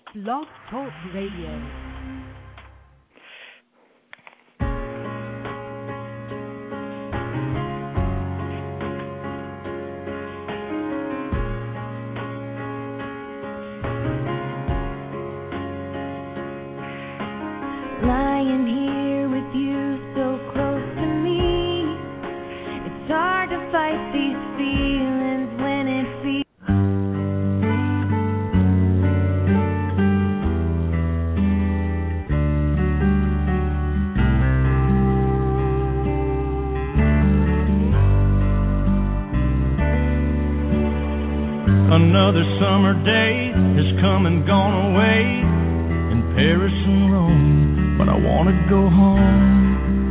Blog Talk Radio. Lying here with you so close to me, it's hard to fight these feelings when it feels Another summer day has come and gone away in Paris and Rome, but I want to go home.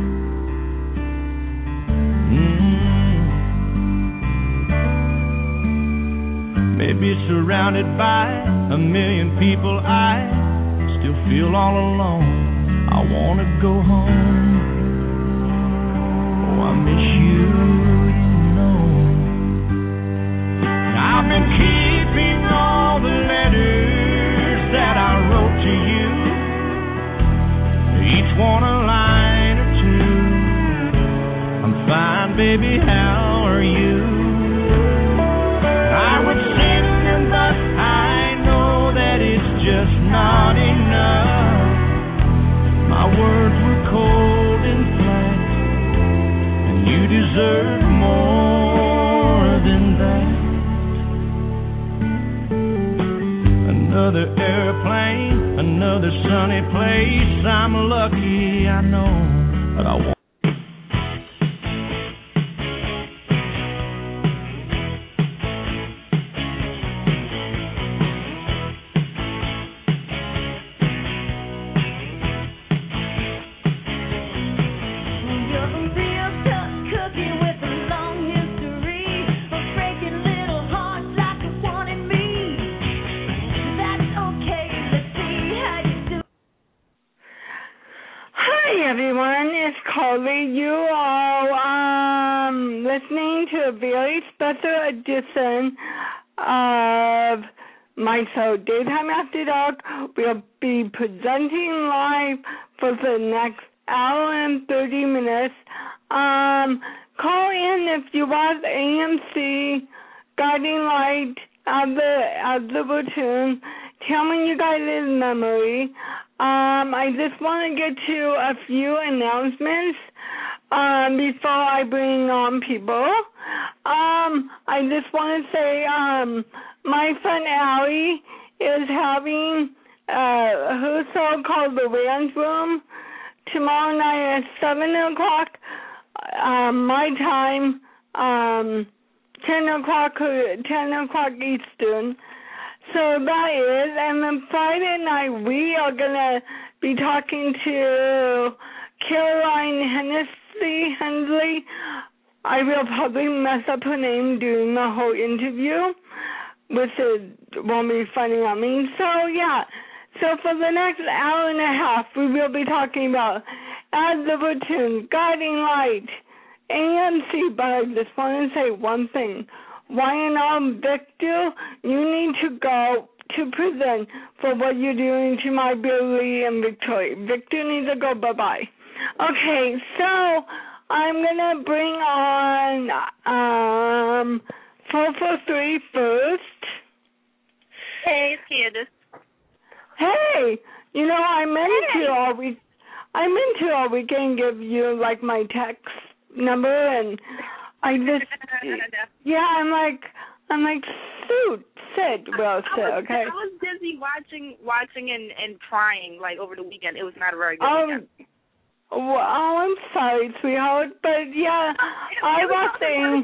Maybe surrounded by a million people, I still feel all alone. I want to go home. Oh, I miss you, you know. I've been keeping all the letters that I wrote to you, each one a line or two. I'm fine, baby, how are you? I would send them, but I know that it's just not enough. My words were cold and flat, and you deserve more than that. Another airplane, another sunny place. I'm lucky, I know, but I want. Listening to a very special edition of my show, Daytime After Dark. We'll be presenting live for the next hour and 30 minutes. Call in if you want AMC, Guiding Light, of the platoon. Tell me you got it in memory. I just want to get to a few announcements before I bring on people. I just want to say my friend Allie is having her show called The Ranch Room tomorrow night at 7 o'clock my time, 10 o'clock Eastern. So that is, and then Friday night we are going to be talking to Caroline Hensley. I will probably mess up her name during the whole interview, which won't be funny on me. So, yeah. So for the next hour and a half, we will be talking about As the Platoon, Guiding Light, AMC. But I just want to say one thing. YNR Victor, you need to go to prison for what you're doing to my Billy and Victoria. Victor needs to go bye-bye. Okay, so I'm going to bring on 443 first. Hey, it's Candace. Hey, you know, I meant to all weekend give you, like, my text number, and I just, yeah, I'm like, sit, okay? I was busy watching and crying, like, over the weekend. It was not a very good weekend. Well, I'm sorry, sweetheart, but yeah, I watched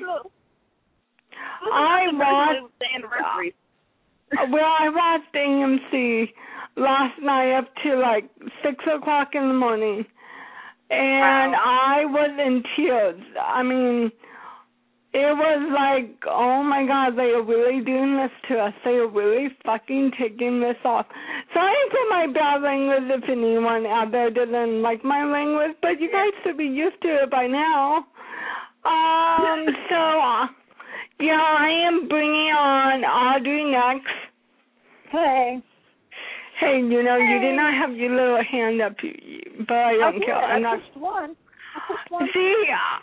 AMC last night up to like 6 o'clock in the morning, and wow. I was in tears. I mean, it was like, oh my God, they are really doing this to us. They are really fucking taking this off. Sorry for my bad language if anyone out there doesn't like my language, but you guys should be used to it by now. Yeah, I am bringing on Audrey next. Hey. Hey, you know, you did not have your little hand up, but I don't care. I'm not. Pushed one. I pushed one. See,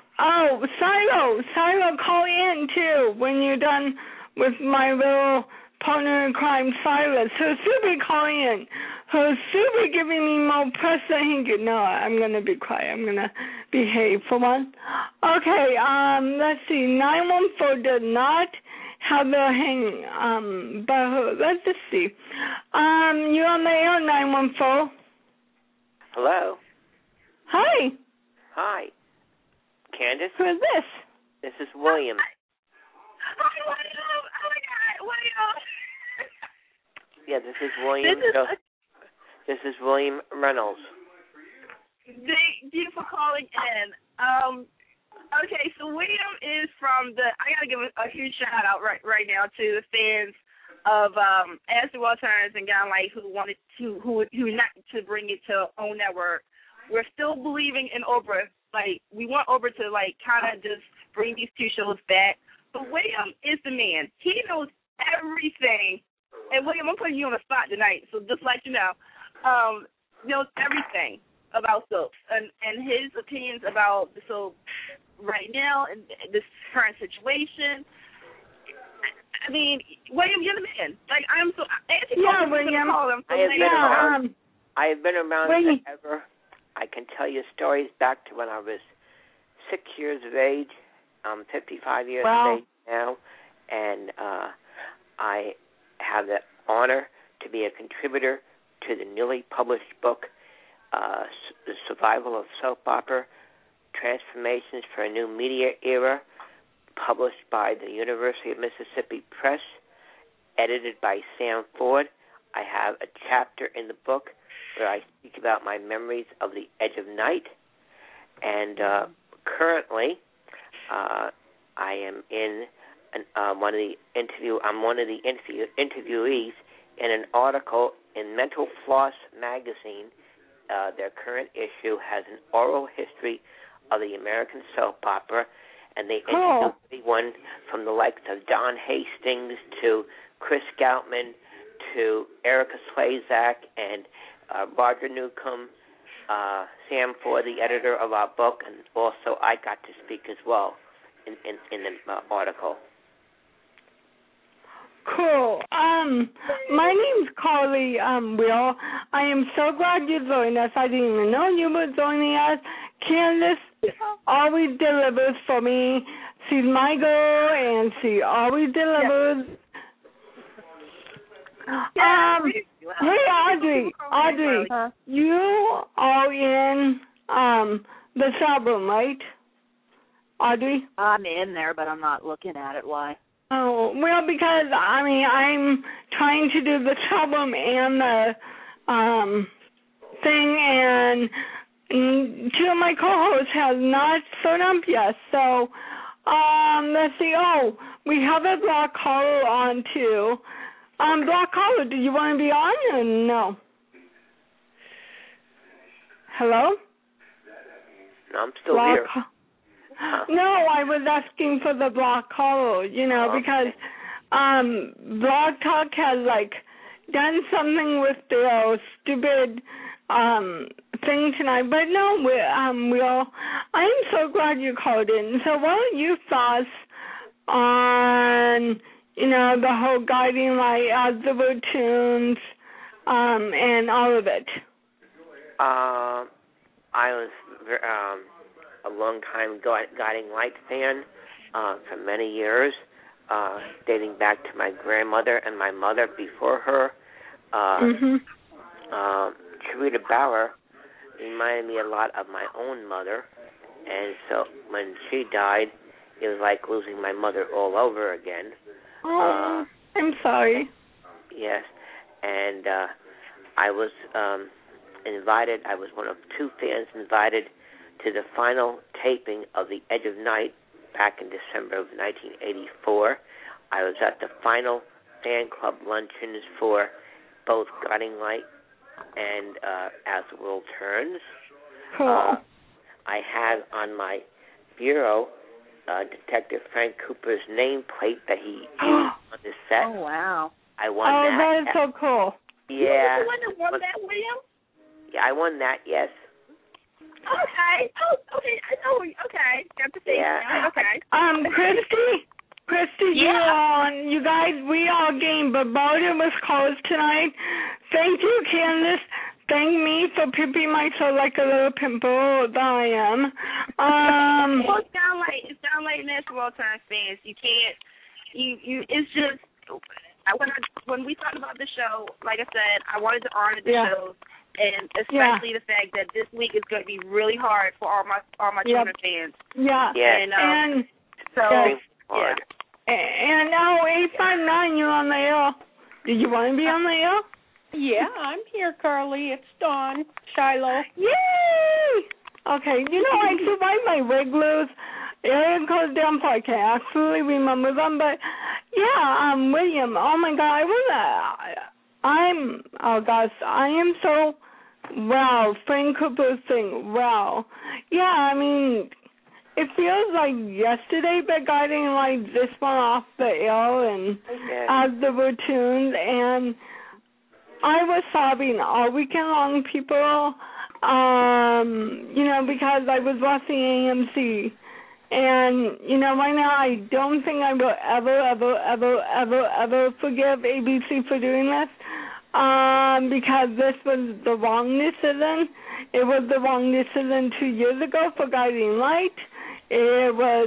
Silo, call in too when you're done with my little partner in crime, Silas. He'll still be calling in. He'll still be giving me more press than he could. No, I'm going to be quiet. I'm going to behave for one. Okay, let's see. 914 did not have the hang, but let's just see. You're on the air, 914. Hello. Hi. Hi. Candace? Who is this? This is William. Hi, William. Oh, my God. William. Yeah, this is William. This is William Reynolds. Thank you for calling in. Okay, so William is from I got to give a huge shout out right now to the fans of As the World Turns and Gun Light who wanted who not to bring it to OWN Network. We're still believing in Oprah. Like, we want Oprah to, like, kind of just bring these two shows back. But William is the man. He knows everything. And, William, I'm putting you on the spot tonight, so just let you know. Knows everything about soaps and his opinions about the soap right now and this current situation. I mean, William, you're the man. Like, I'm so... Yeah, William. I have been around forever. I can tell you stories back to when I was 6 years of age. I'm 55 years of age now, and I have the honor to be a contributor to the newly published book, The Survival of Soap Opera, Transformations for a New Media Era, published by the University of Mississippi Press, edited by Sam Ford. I have a chapter in the book where I speak about my memories of the Edge of Night, and currently I am in one of the interviewees in an article in Mental Floss magazine. Their current issue has an oral history of the American soap opera, and they interviewed everyone from the likes of Don Hastings to Chris Goutman to Erica Slazak and Roger Newcomb, Sam Ford, the editor of our book, and also I got to speak as well in the article. Cool. My name's Carly, Will. I am so glad you joined us. I didn't even know you were joining us. Candace always delivers for me. She's my girl, and she always delivers. Hey, Audrey, you are in this album, right? Audrey? I'm in there, but I'm not looking at it. Why? Oh, well, because, I mean, I'm trying to do this album and the thing, and two of my co-hosts have not shown up yet. So, let's see. Oh, we have a Black Caller on, too. Black Caller, do you want to be on or no? Hello? No, I'm still here. No, I was asking for the Black Caller, you know, because Blog Talk has, like, done something with their stupid thing tonight. But no, I'm so glad you called in. So what are your thoughts on, you know, the whole Guiding Light, Azure Tunes, and all of it? I was a long-time Guiding Light fan for many years, dating back to my grandmother and my mother before her. Charita Bauer reminded me a lot of my own mother, and so when she died, it was like losing my mother all over again. Oh, I'm sorry. Yes, and I was invited. I was one of two fans invited to the final taping of The Edge of Night back in December of 1984. I was at the final fan club luncheons for both Guiding Light and As the World Turns. Cool. I had on my bureau Detective Frank Cooper's nameplate that he used on the set. Oh, wow. I won that. Oh, that is so cool. Yeah. You were the one that won that, William? Yeah, I won that, yes. Okay. Oh, okay. Okay. Got to see. Yeah. Okay. Christy, yeah. you guys, we all game, but Baldur was closed tonight. Thank you, Candace. Thank me for pimping myself like a little pimple that I am. Well, it's down like National World Turn fans. You can't. You. It's just when we talked about the show, like I said, I wanted to honor the show. And especially the fact that this week is going to be really hard for all my children fans. Yeah. And so hard. And 859, you're on the air. Did you want to be on the air? Yeah, I'm here, Carly. It's Dawn Shiloh. Yay! Okay, I survived my Wigglers. Area Code Down Podcast. I actually remember them, but William. Oh my God, I am so, wow, Frank Cooper thing, wow. Yeah, I mean, it feels like yesterday, but guiding like this one off the air and as they were tuned, and I was sobbing all weekend long, people, because I was watching AMC. And, right now I don't think I will ever forgive ABC for doing this. Because this was the wrong decision. It was the wrong decision 2 years ago for Guiding Light. It was,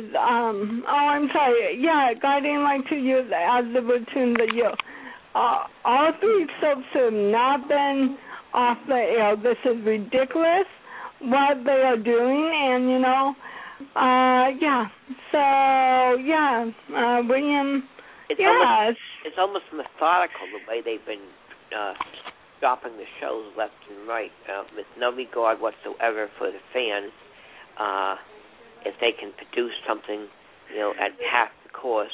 Guiding Light 2 years as the return the year. All three soaps have not been off the air. This is ridiculous what they are doing, and, William, it's almost methodical the way they've been dropping the shows left and right with no regard whatsoever for the fans. If they can produce something, at half the cost,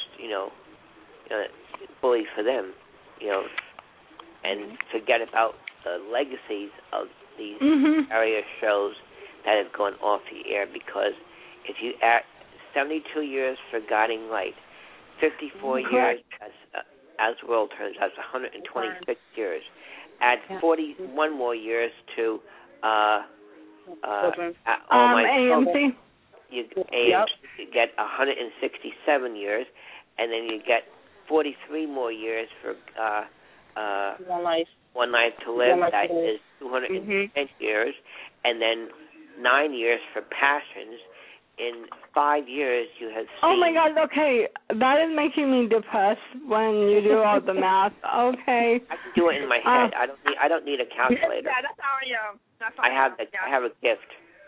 bully for them, and forget about the legacies of these area shows that have gone off the air, because if you add 72 years for Guiding Light, 54 years as World Turns, that's 126 years. Add 41 more years to AMC. You get 167 years, and then you get 43 more years for One Life to Live. That is 210 years, and then 9 years for Passions. In 5 years, you have seen... Oh, my God, okay. That is making me depressed when you do all the math. Okay. I can do it in my head. I don't need a calculator. Yeah, that's how I am. I have a gift.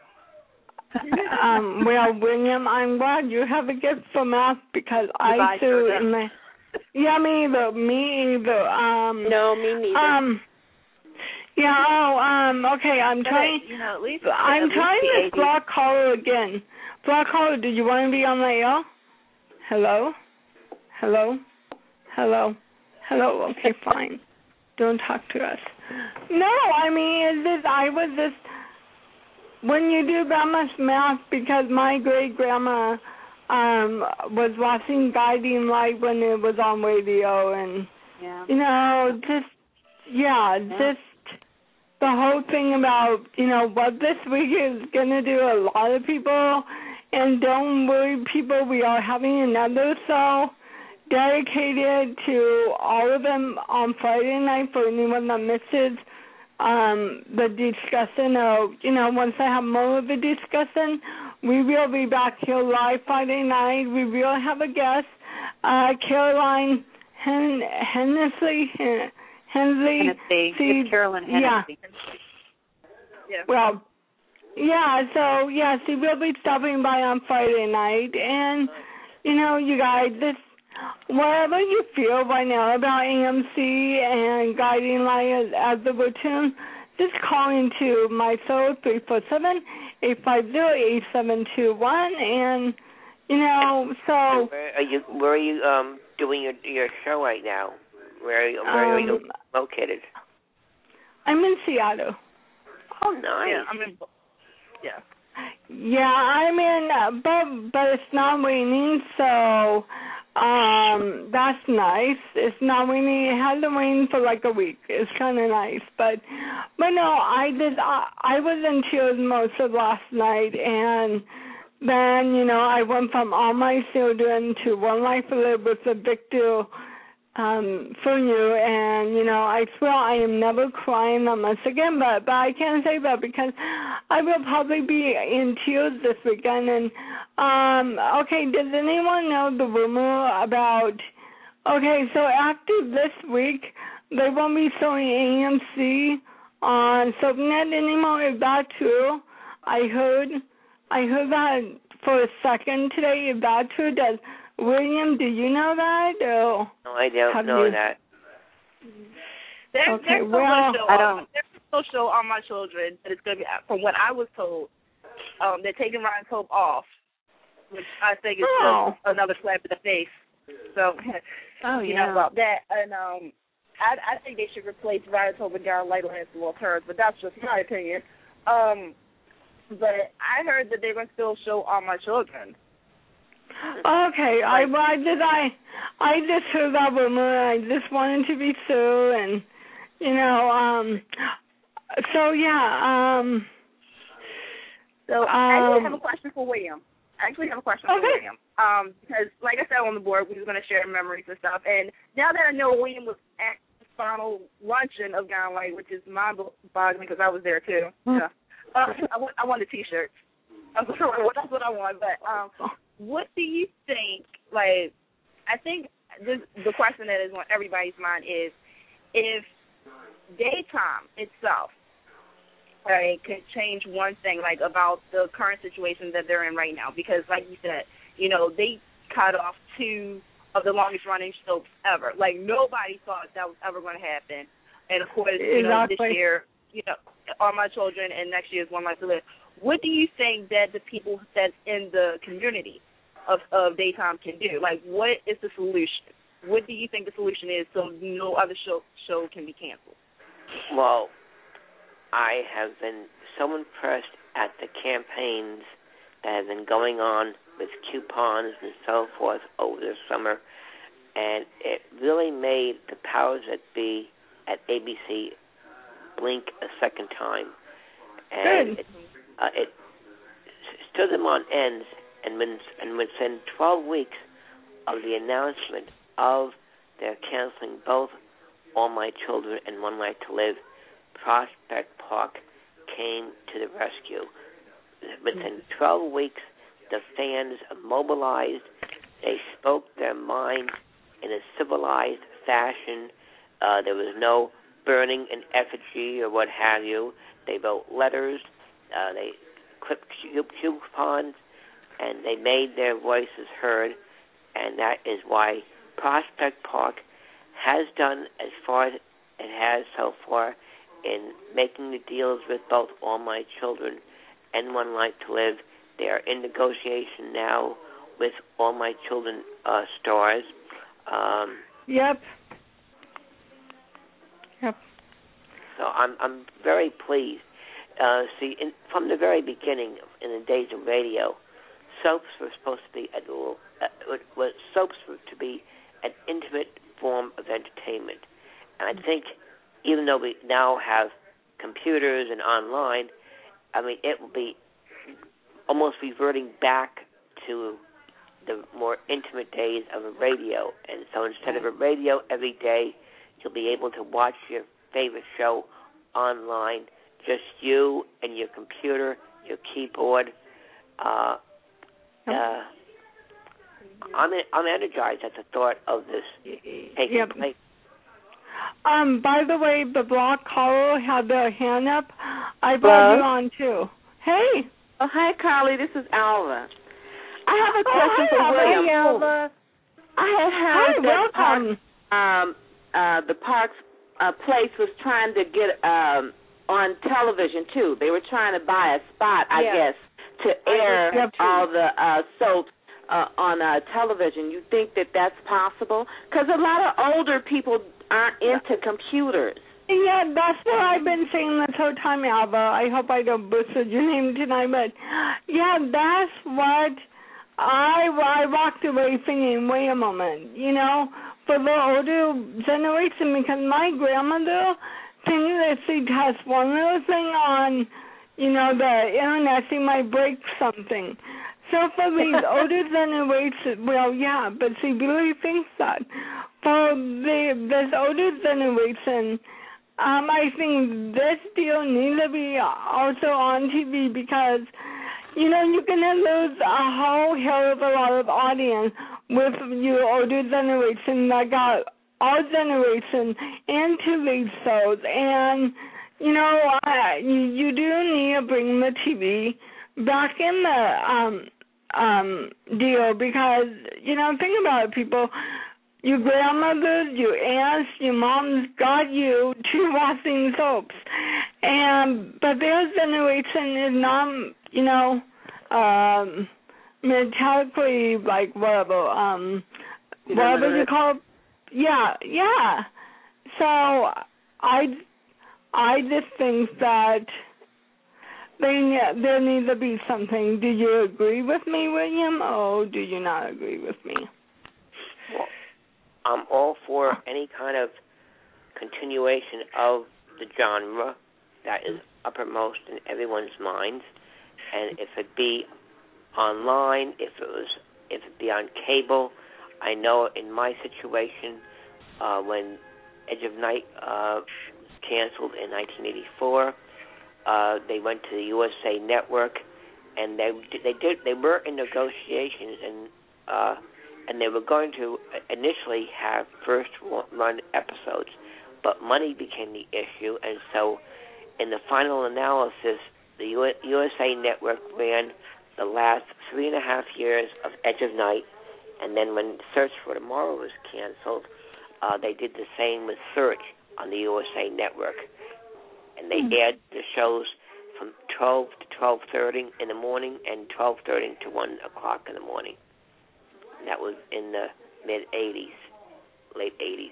Well, William, I'm glad you have a gift for math, because I too... me either. No, me neither. Okay, I'm trying... I'm trying this block caller again. Block caller, do you want to be on the air? Hello? Okay, fine. Don't talk to us. No, I mean, when you do that much math, because my great-grandma was watching Guiding Light when it was on radio, and, the whole thing about, what this week is going to do a lot of people, and don't worry, people, we are having another show dedicated to all of them on Friday night for anyone that misses the discussion, or, once I have more of the discussion, we will be back here live Friday night. We will have a guest, Caroline Hensley. Carolyn Hennessy. Yeah. Well, so, she will be stopping by on Friday night. And, you guys, whatever you feel right now about AMC and Guiding Light as the return, just call into my phone, 347-850-8721. And, so... Where are you doing your show right now? Where are you located? I'm in Seattle. Oh, nice. Yeah, I'm in. Yeah, I'm in, but it's not raining, so That's nice. It's not raining. It hasn't rained for like a week. It's kind of nice, but no, I was in tears most of last night, and then I went from all my children to One Life to Live with the Victor for you, and I swear I am never crying that much again, but I can't say that because I will probably be in tears this weekend. And okay, does anyone know the rumor about? Okay, so after this week, they won't be showing AMC on SoapNet anymore. Is that true? I heard that for a second today. Is that true? William, do you know that? Or no, I don't know that. There's no show on my children, but it's going to be, from what I was told, they're taking Ryan's Hope off, which I think is just another slap in the face. So, you know about that. And I think they should replace Ryan's Hope with Darren Lightlands and Will Turns, but that's just my opinion. But I heard that they're going to still show On My Children. Okay, I just heard that rumor. I just wanted to be sure, and so yeah. So I actually have a question for William. William. Because like I said on the board, we were going to share memories and stuff. And now that I know William was at the final luncheon of Gone Light, which is mind-boggling because I was there too. Yeah. I want a T-shirt. That's what I want. But what do you think? Like, I think the question that is on everybody's mind is if daytime itself, right, could change one thing, like about the current situation that they're in right now. Because, like you said, they cut off 2 of the longest-running soaps ever. Like, nobody thought that was ever going to happen. And, of course, this year, On My Children, and next year's One Life to Live. What do you think that the people that's in the community of daytime can do? Like, what is the solution? What do you think the solution is so no other show can be canceled? Well, I have been so impressed at the campaigns that have been going on with coupons and so forth over the summer, and it really made the powers that be at ABC blink a second time. And it stood them on ends, and within 12 weeks of the announcement of their canceling both All My Children and One Life to Live, Prospect Park came to the rescue. Within 12 weeks, the fans mobilized. They spoke their mind in a civilized fashion. There was no burning an effigy or what have you. They wrote letters. They clipped coupons, and they made their voices heard. And that is why Prospect Park has done as far as it has so far in making the deals with both All My Children and One Life to Live. They are in negotiation now with All My Children stars. Yep. So I'm very pleased. From the very beginning, in the days of radio, soaps were supposed to be an intimate form of entertainment. And I think, even though we now have computers and online, I mean, it will be almost reverting back to the more intimate days of a radio. And so instead of a radio every day, you'll be able to watch your favorite show online, just you and your computer, your keyboard. I'm energized at the thought of this taking place. By the way, the Block Carl had their hand up. I brought you on too. Hey. Oh, hi, Carly. This is Alva. I have a question for William. Hey, Alva. I had heard that the Parks place was trying to get on television too. They were trying to buy a spot, I guess, to air all the soaps on television. You think that that's possible? Because a lot of older people aren't into computers. Yeah, that's what I've been saying this whole time, Alva. I hope I don't butcher your name tonight, but yeah, that's what I walked away thinking, wait a moment, you know, for the older generation, because my grandmother thinks that she touched one little thing on, you know, the internet, she might break something. So for these older generations, well, yeah, but she really thinks that. For this older generation, I think this deal needs to be also on TV because, you know, you're going to lose a whole hell of a lot of audience with your older generation that got our generation into these shows. And, you know, you do need to bring the TV back in the deal because, you know, think about it, people. Your grandmothers, your aunts, your moms got you to watching soaps. But their generation is not, you know, metallically, like, whatever, whatever you call it. Yeah. So I just think that there needs to be something. Do you agree with me, William, or do you not agree with me? Well, I'm all for any kind of continuation of the genre that is uppermost in everyone's minds, and if it be online, if it be on cable. I know in my situation, when Edge of Night was canceled in 1984, they went to the USA Network, and they were in negotiations, and they were going to initially have first run episodes, but money became the issue, and so in the final analysis, the USA Network ran the last 3.5 years of Edge of Night, and then when Search for Tomorrow was canceled, they did the same with Search on the USA Network, and they aired the shows from 12 to 12:30 in the morning and 12:30 to 1 o'clock in the morning. That was in the mid-'80s, late '80s.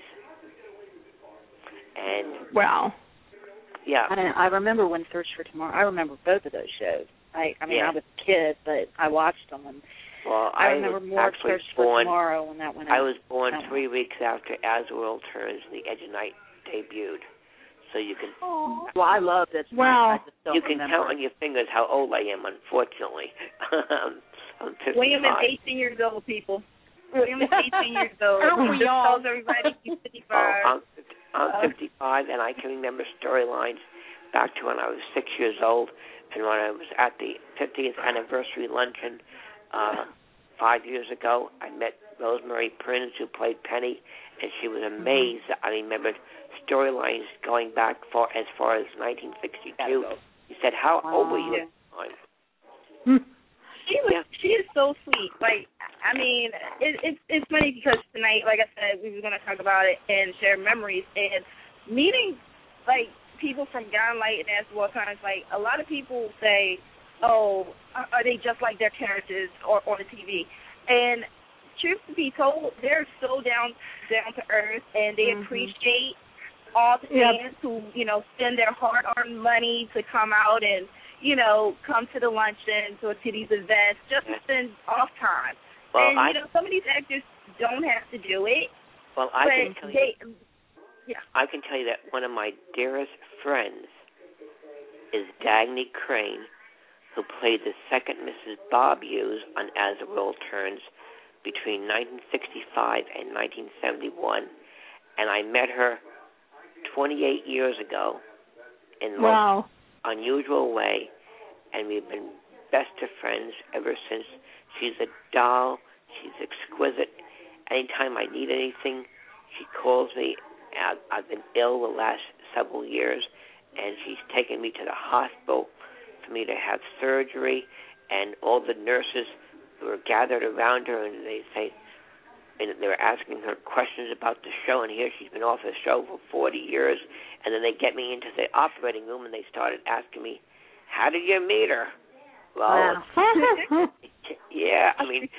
And wow. Yeah. I remember when Search for Tomorrow. I remember both of those shows. I mean, I was a kid, but I watched them. And I remember more Search for Tomorrow when that went out. I was born 3 weeks after As the World Turns, the Edge of Night debuted. So you can... Well, I loved it. Wow. You can count on your fingers how old I am, unfortunately. I'm 55. William is 18 years old, people. William is 18 years old. Aren't we all? Everybody he's 55. I'm 55, and I can remember storylines back to when I was 6 years old, and when I was at the 50th anniversary luncheon 5 years ago, I met Rosemary Prince, who played Penny, and she was amazed that I remembered storylines going back as far as 1962. He said, "How old were you at the time?" She is so sweet. Like, I mean, it's funny because tonight, like I said, we were going to talk about it and share memories. And meeting, like, people from Guiding Light and As the World Turns, like, a lot of people say, oh, are they just like their characters or on the TV? And truth to be told, they're so down to earth, and they appreciate all the fans who, you know, spend their hard-earned money to come out and, you know, come to the luncheons or to these events just to spend off time. Well, and, you know, some of these actors don't have to do it. Well, I can tell you. I can tell you that one of my dearest friends is Dagny Crane, who played the second Mrs. Bob Hughes on As the World Turns between 1965 and 1971. And I met her 28 years ago in the most unusual way, and we've been best of friends ever since. She's a doll. She's exquisite. Anytime I need anything, she calls me. I've been ill the last several years, and she's taken me to the hospital for me to have surgery, and all the nurses were gathered around her, and they were asking her questions about the show, and here she's been off the show for 40 years, and then they get me into the operating room, and they started asking me, how did you meet her? Well, yeah, I mean,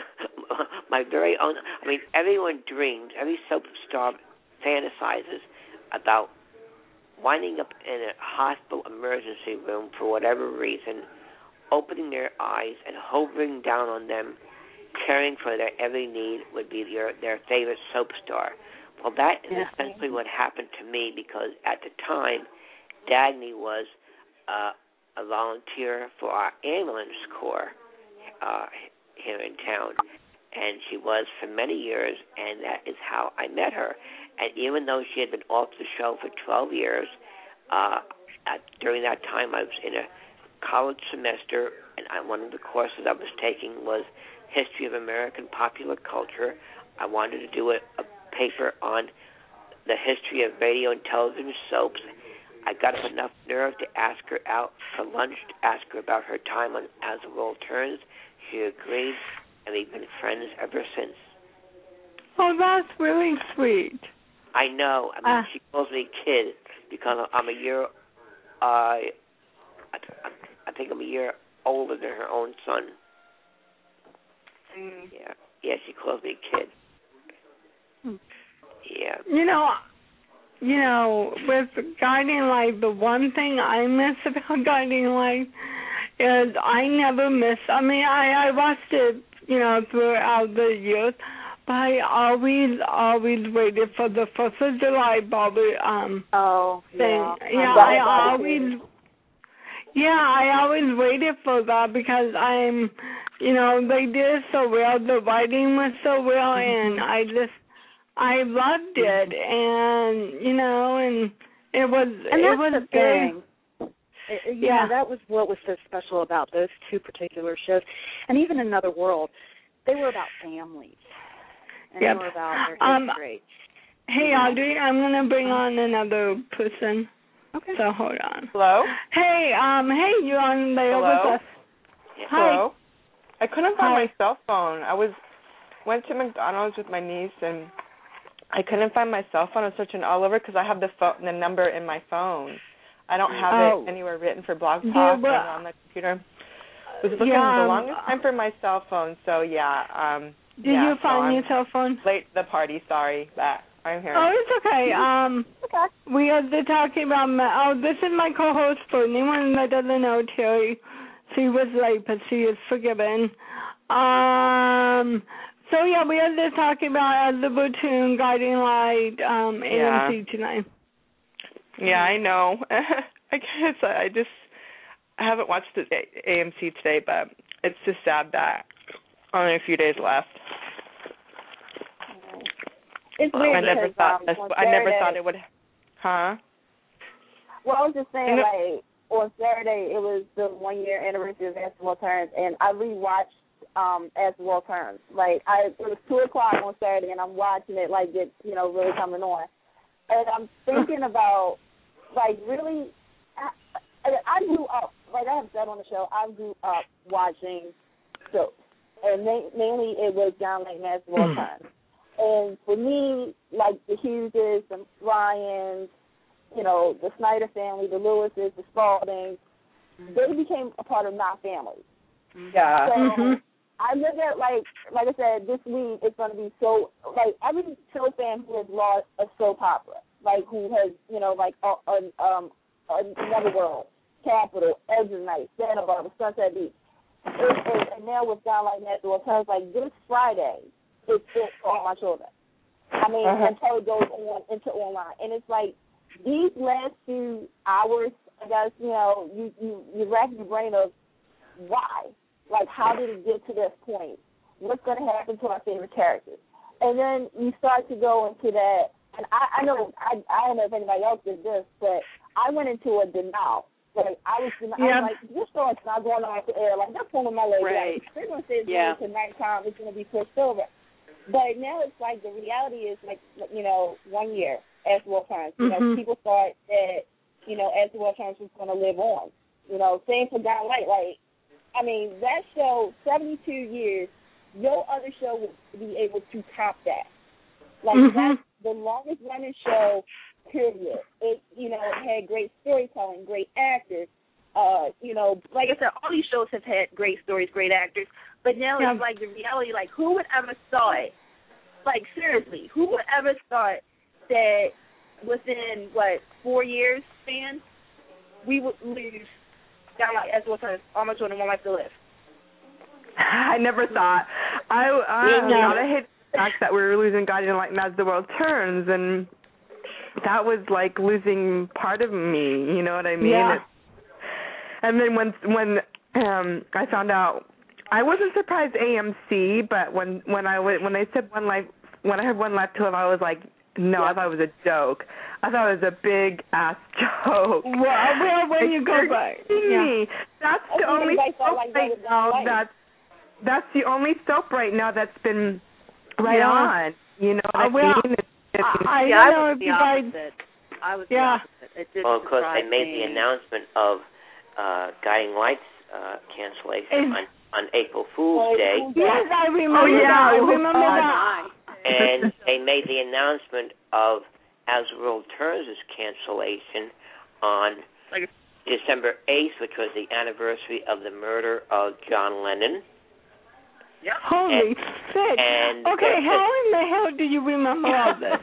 my very own, I mean, everyone dreams, every soap star fantasizes about winding up in a hospital emergency room for whatever reason, opening their eyes and hovering down on them caring for their every need would be their favorite soap star. Well, that is essentially what happened to me, because at the time, Dagny was a volunteer for our ambulance corps here in town, and she was for many years, and that is how I met her. And even though she had been off the show for 12 years, during that time I was in a college semester, and one of the courses I was taking was History of American Popular Culture. I wanted to do a paper on the history of radio and television soaps. I got up enough nerve to ask her out for lunch, to ask her about her time on As the World Turns. She agreed, and we've been friends ever since. Oh, that's really sweet. I know. I mean, she calls me kid because I'm a year. I think I'm a year older than her own son. Yeah, she calls me kid. Yeah. You know, with Guiding Light, the one thing I miss about Guiding Light is I never miss. I mean, I watched it, throughout the years, but I always waited for the 4th of July Bobby thing. I always waited for that because they did it so well. The writing was so well, and I loved it, and it was very. That was what was so special about those two particular shows, and even Another World. They were about families, and they were about their history. Hey, Audrey, I'm gonna bring on another person. Okay. So hold on. Hello. Hey, you're on there with us. Hello. Hi. I couldn't find my cell phone. Went to McDonald's with my niece, and I couldn't find my cell phone. I was searching all over because I have the number in my phone. I don't have it anywhere written for Blog Talk or on the computer. I was looking the longest time for my cell phone, so Did you find your cell phone? Late to the party, sorry. I'm here. Oh, it's okay. We are talking about, this is my co-host for anyone that doesn't know, Terry. She was late, but she is forgiven. We are just talking about the Platoon, Guiding Light, AMC tonight. Yeah, I know. I guess I haven't watched the AMC today, but it's just sad that only a few days left. It's weird I never thought it would. Huh? Well, I was just saying, on Saturday it was the 1-year anniversary of As the World Turns, and I rewatched As the World Turns. It was 2:00 on Saturday, and I'm watching it it's really coming on, and I'm thinking about really. I grew up I have said on the show. I grew up watching soaps, and mainly it was John Lane As the World Turns. And for me, the Hugheses, the Ryans, the Snyder family, the Lewises, the Spaldings, they became a part of my family. Yeah. So I look at, like I said, this week it's going to be so, every show fan who has lost a soap opera, who has, Another World, Capital, Edge of Night, Santa Barbara, Sunset Beach. And now with John Like As the World Turns, this Friday, it's for all my children. I mean, until it goes on into online. And it's these last few hours, I guess, you rack your brain of why. How did it get to this point? What's going to happen to our favorite characters? And then you start to go into that, and I know, I don't know if anybody else did this, but I went into a denial. I was this show is not going on the air. They're pulling my leg. Right. They're going to say it's going to nighttime. It's going to be pushed over. But now it's the reality is 1 year As the World Turns. People thought that, As the World Turns was going to live on. Same for Guiding Light. That show, 72 years, no other show would be able to top that. That's the longest running show, period. It, it had great storytelling, great actors. Like I said, all these shows have had great stories, great actors. But now it's the reality, who would ever thought, seriously, who would ever thought that within, 4 years span, we would lose As the World Turns, All My Children, One Life to Live? I never thought. I hate the fact that we were losing Guiding Light as the world turns, and that was like losing part of me. You know what I mean? Yeah. And then when I found out, I wasn't surprised AMC, but when they said when I heard One Life to Live, I was like, no, I thought it was a joke. I thought it was a big ass joke. Well, when you go by, that's the only soap right now. That's the only soap right now that's been right on. You know what I mean? I was the opposite. Well, of course, they made the announcement of Guiding Lights cancellation on April Fool's Day. Yes, I remember that. I remember that. And they made the announcement of As the World Turns' cancellation on December 8th, which was the anniversary of the murder of John Lennon. Yep. Holy shit. Okay, how in the hell do you remember all this?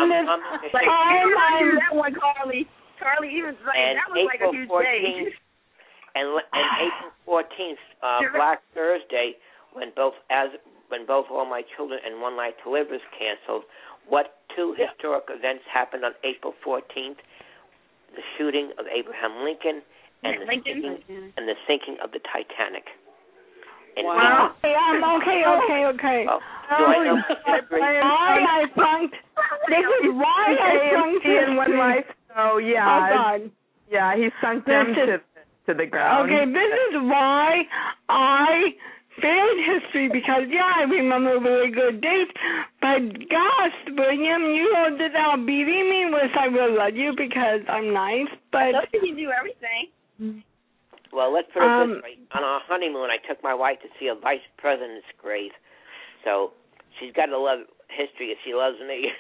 That one, Carly. Carly, even that was like a huge day. And April 14th, Black Thursday, when both All My Children and One Life to Live was canceled, what two historic events happened on April 14th? The shooting of Abraham Lincoln and the sinking of the Titanic. Wow. Okay. Well, do I know I funked. This is why I funked in One Life. So yeah. Oh God. Yeah, he sunk them to the ground. Okay, this is why I failed history, because I remember really good dates, but gosh, William, you hold it out beating me, which I will love you because I'm nice, but don't you do everything. Well, let's put it this way. On our honeymoon, I took my wife to see a vice president's grave, so she's got to love history if she loves me.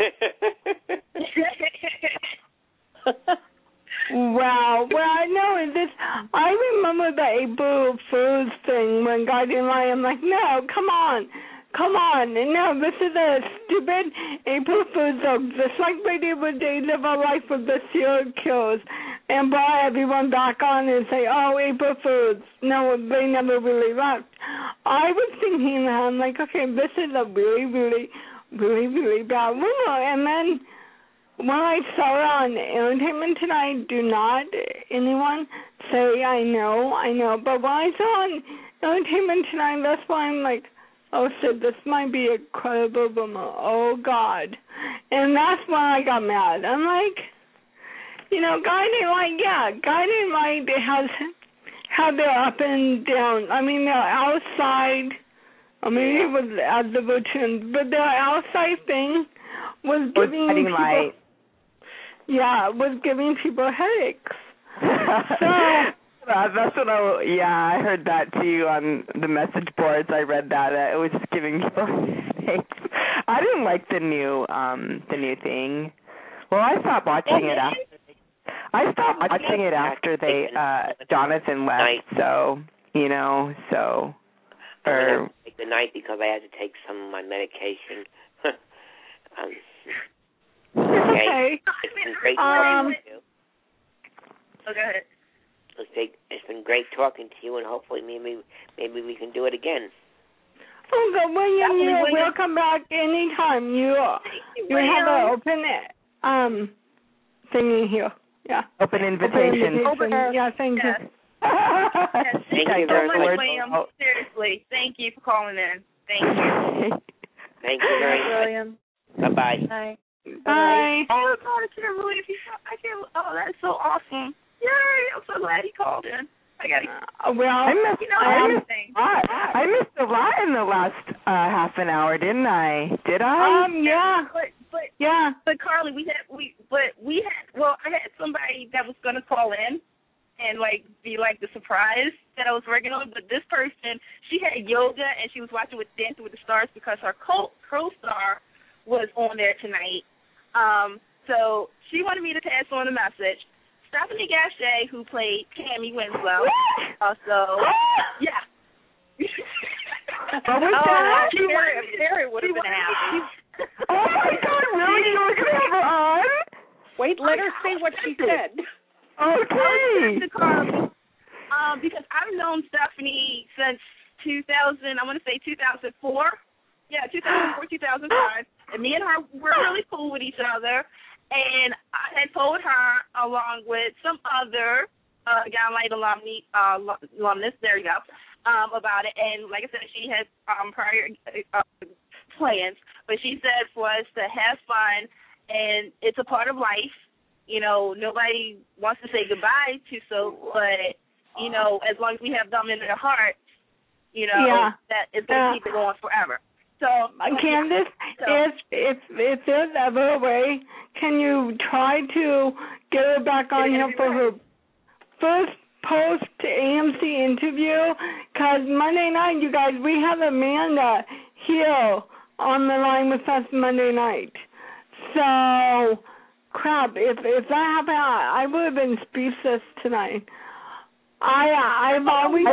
Wow. Well, I know this. I remember the April Fool's thing when Guiding Light. I'm like, no, come on. No, this is a stupid April Fool's joke. Just like we did with Days of Our Life with the serial killers, and brought everyone back on and say, oh, April Fools. No, they never really left. I was thinking that, I'm like, okay, this is a really, really, really, really bad rumor. And then when I saw it on Entertainment Tonight, do not anyone say I know. But when I saw it on Entertainment Tonight, that's why I'm like, oh shit, this might be a credible rumor. Oh God. And that's when I got mad. I'm like, Guiding Light has had their up and down. I mean, their outside, it was at the Butchins, but their outside thing was giving people light. Yeah, it was giving people headaches. That's what I heard that too on the message boards. I read that it was just giving people headaches. I didn't like the new thing. Well, I stopped watching it after. They Jonathan left. So or take the night because I had to take some of my medication. Okay. It's been great talking to you. Oh, go ahead. It's been great talking to you, and hopefully maybe we can do it again. Okay, William, we'll come back anytime. You have an open thingy here. Yeah. Open invitation. Yeah, thank you. Thank you so much, William. Seriously, thank you for calling in. Thank you. Thank you very much, William. Bye-bye. Bye. Oh, God, I can't believe oh, that's so awesome. Yay, I'm so glad he called in. I missed a lot in the last half an hour, didn't I? Did I? Yeah. But Carly, I had somebody that was going to call in and be the surprise that I was working on, but this person, she had yoga and she was watching with Dancing with the Stars because her co-star was on there tonight. So she wanted me to pass on the message. Stephanie Gachet, who played Tammy Winslow, also, yeah. Terry would have been happy. Oh my God, really? You were going to have her on? Wait, let her say what she said. Okay. Because I've known Stephanie since I want to say 2004. Yeah, 2004, 2005. And me and her were really cool with each other. And I had told her, along with some other Guiding Light alumnus, there you go, about it. And like I said, she had prior plans. But she said for us to have fun, and it's a part of life. You know, nobody wants to say goodbye to soap, but, you know, as long as we have them in their heart, you know, that it's going to keep it going forever. So, Candace, if there's ever a way, can you try to get her back on here for her first post-AMC interview? Because Monday night, you guys, we have Amanda here on the line with us Monday night. So, crap, if that happened, I would have been speechless tonight. I've always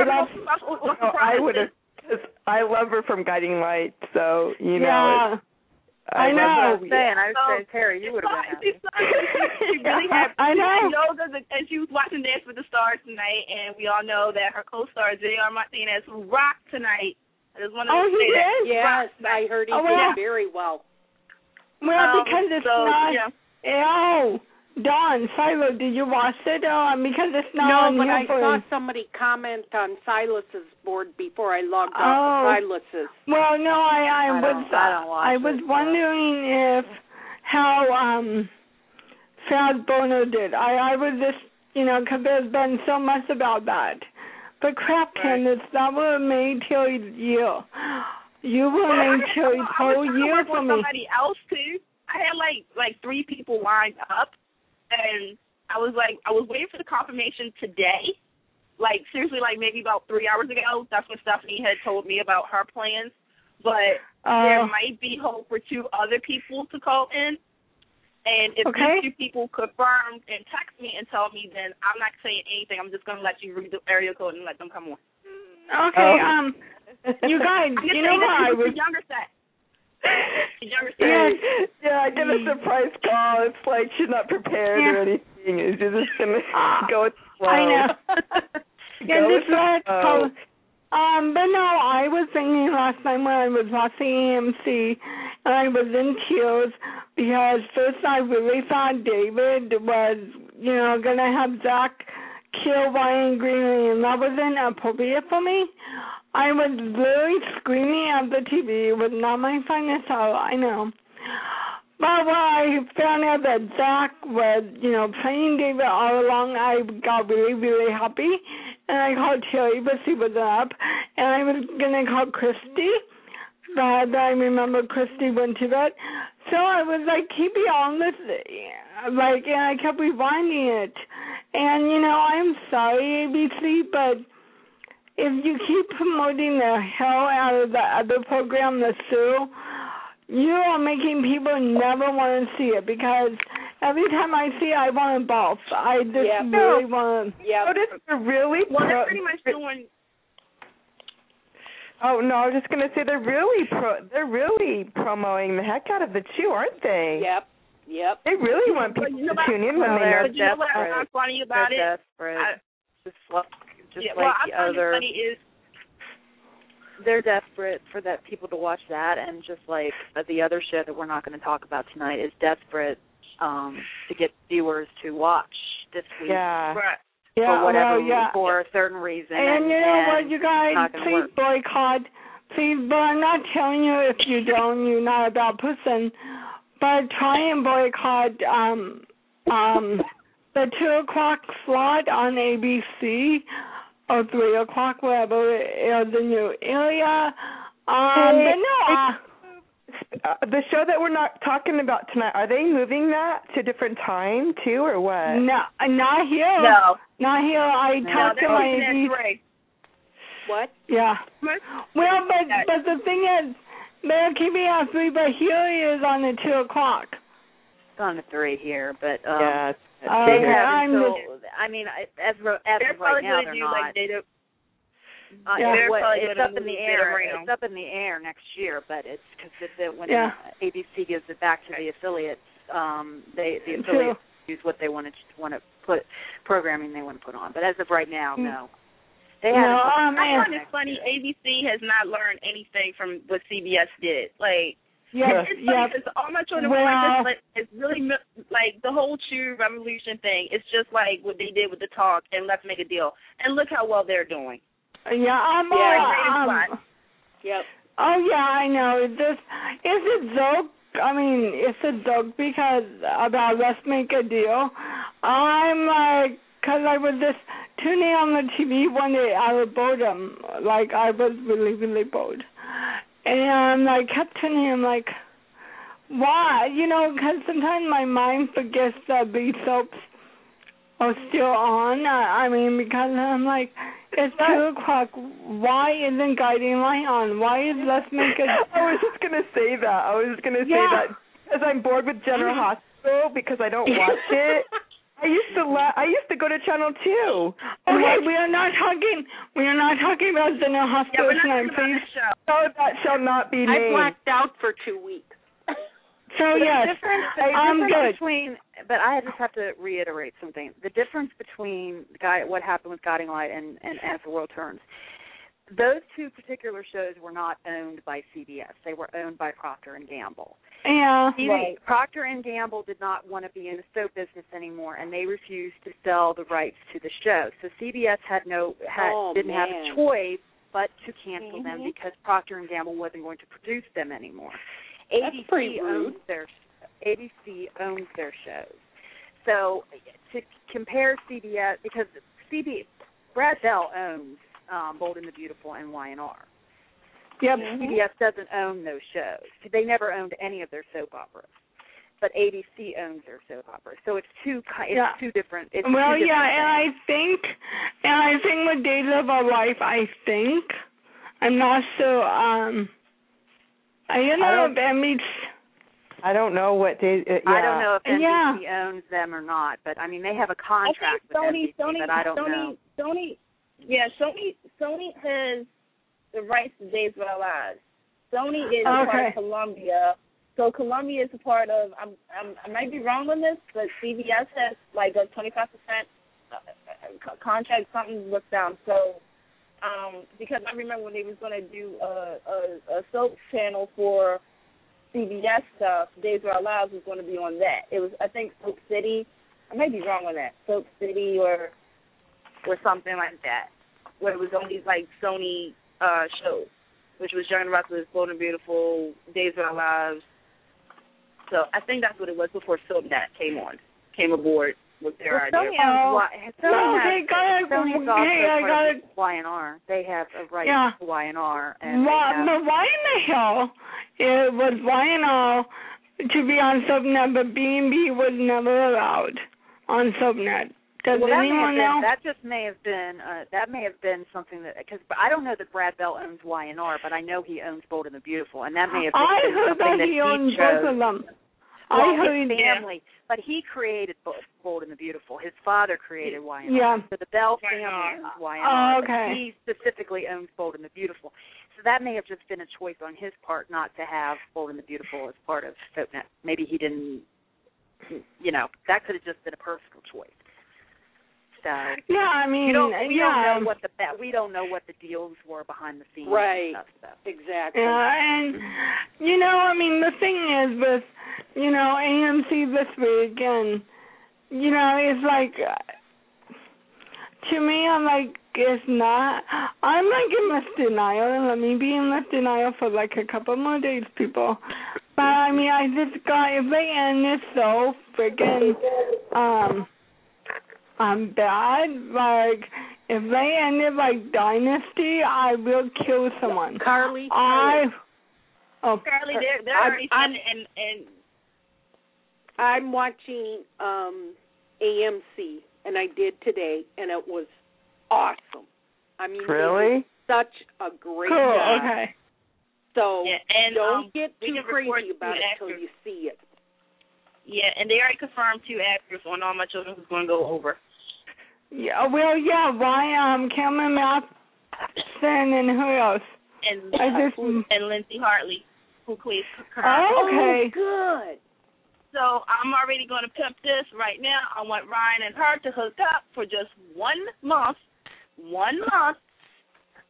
I would have. I love her from Guiding Light, so, you know. Yeah. I know. I was saying, Terry, you would have been happy. She really happy. I know. And she was watching Dance with the Stars tonight, and we all know that her co-star, J.R. Martinez, who rocked tonight. I just wanted to say that. Yes, I heard he did very well. Well, because it's not. Yeah. Oh, Dawn, Silo, did you watch it? Because it's not. No, but I saw somebody comment on Silas's board before I logged on to Silas's. Well, no, I was wondering if how Faz Bono did. I was just, you know, because there's been so much about that. But crap, Candace, that would have made Tilly's year. You would have made Tilly's whole year for me. Somebody else too. I had like 3 people lined up, and I was waiting for the confirmation today. Like seriously, like maybe about 3 hours ago. That's when Stephanie had told me about her plans. But there might be hope for 2 other people to call in. And if these 2 people confirm and text me and tell me, then I'm not saying anything. I'm just going to let you read the area code and let them come on. Okay. You guys, you know what? I was younger set. Yeah, I get a surprise call. It's like she's not prepared or anything. It's just going to go with the flow. I know. But no, I was thinking last time when I was watching AMC, and I was in tears because first I really thought David was, you know, going to have Zach kill Ryan Greenlee, and that wasn't appropriate for me. I was literally screaming at the TV. It was not my finest hour, I know. But when I found out that Zach was, you know, playing David all along, I got really, really happy. And I called Terry, but she wasn't up. And I was going to call Christy, but I remember Christy went to bed. So I was like, keep it on this, like, and I kept rewinding it. And, you know, I'm sorry, ABC, but if you keep promoting the hell out of the other program, The Sue, you are making people never want to see it because every time I see it, I want to balk. I just really want to. Yeah, they're really. Well, they're pretty much doing. Oh no, I was just gonna say they're really promoting the heck out of the two, aren't they? Yep. They really want people to tune in when they're they're desperate. You know what I find funny about they're it? Desperate. Just like I the find other. it funny is they're desperate for that people to watch that, and just like the other show that we're not going to talk about tonight is desperate to get viewers to watch this week. Yeah. Right. For whatever, for a certain reason. And you know what, you guys, please boycott. Please, but I'm not telling you if you don't, you're not a bad person. But try and boycott the 2 o'clock slot on ABC or 3 o'clock, wherever it is in your area. The show that we're not talking about tonight, are they moving that to a different time too, or what? No, not here. No. Not here. I talked to my ABC. What? Yeah. Well, but the thing is, they're keeping it at 3, but here it is on the 2 o'clock. It's on the 3 here, but yeah. They have I mean, as of right now, they're not. Like data. It's up in the air. It's up in the air next year, but it's because when ABC gives it back to the affiliates, the affiliates choose what they want to put programming they want to put on. But as of right now, no. They I find it funny. ABC has not learned anything from what CBS did. Like, it's funny because All My Children it's really like the whole True Revolution thing. It's just like what they did with the talk and Let's Make a Deal. And look how well they're doing. Yep. Oh yeah, I know. Is it joke? I mean, it's a joke because about Let's Make a Deal. I'm like, because I was just tuning on the TV one day out of boredom. Like, I was really, really bored. And I kept tuning in, like, why? You know, because sometimes my mind forgets that these soaps are still on. I mean, because I'm like, it's 2 o'clock. Why isn't Guiding Light on? Why is Let's Make a Deal? I was just going to say that. Say that because I'm bored with General Hospital because I don't watch it. I used to go to Channel 2. Okay, we are not talking about General Hospital tonight, please. No, that shall not be named. I blacked out for 2 weeks. So yes, I'm good. But I just have to reiterate something. The difference between what happened with Guiding Light and As the World Turns, those 2 particular shows were not owned by CBS. They were owned by Procter and Gamble. Yeah. Procter and Gamble did not want to be in the soap business anymore, and they refused to sell the rights to the show. So CBS didn't have a choice but to cancel them because Procter and Gamble wasn't going to produce them anymore. ABC owns their shows. So to compare CBS, because Brad Bell owns Bold and the Beautiful and Y&R. Yep. CBS doesn't own those shows. They never owned any of their soap operas. But ABC owns their soap operas. So it's two different. And I think with Days of Our Life, I'm not so I don't know what they. I don't know if NBC owns them or not, but I mean they have a contract with NBC, but I don't know. Sony has the rights to Days of Our Lives. Sony is part of Columbia, so Columbia is a part of. I might be wrong on this, but CBS has like a 25% contract. Something looked down. So because I remember when they was going to do a soap channel for CBS stuff, Days of Our Lives was going to be on that. It was, I think, Soap City. I might be wrong on that. Soap City or something like that, where it was only like Sony shows, which was Young and Restless, Bold and Beautiful, Days of Our Lives. So I think that's what it was before SoapNet came aboard with their idea. Sony has Y&R. They have a right to Y&R. And but why in the hell it was Y&R to be on SoapNet, but B&B was never allowed on SoapNet? Does anyone know? That may have been something that, because I don't know that Brad Bell owns Y&R, but I know he owns Bold and the Beautiful, and that may have been something that he owns both of them. His family, but he created Bold and the Beautiful. His father created Y&R. Yeah. So the Bell family owns Y&R. But he specifically owns Bold and the Beautiful. So that may have just been a choice on his part not to have Bold and the Beautiful as part of SoapNet. Maybe he didn't, that could have just been a personal choice. So I mean, we don't know what the deals were behind the scenes. Right. And stuff. Exactly. And I mean, the thing is with AMC this week, and it's like to me, I'm like, it's not. I'm like in this denial, and let me be in this denial for like a couple more days, people. But I mean, I just got, if they end this so freaking bad, like, if they end it like Dynasty, I will kill someone. Carly, they're already and I'm watching AMC, and I did today, and it was awesome. I mean, really? Such a great job. Okay. So and, don't get too crazy about it until you see it. Yeah, and they already confirmed 2 actors on All My Children who's going to go over. Yeah, why Cameron Mathison and who else? And Lindsay Hartley, who plays Kurt. Oh, okay. Oh, good. So I'm already going to pimp this right now. I want Ryan and her to hook up for just 1 month. 1 month.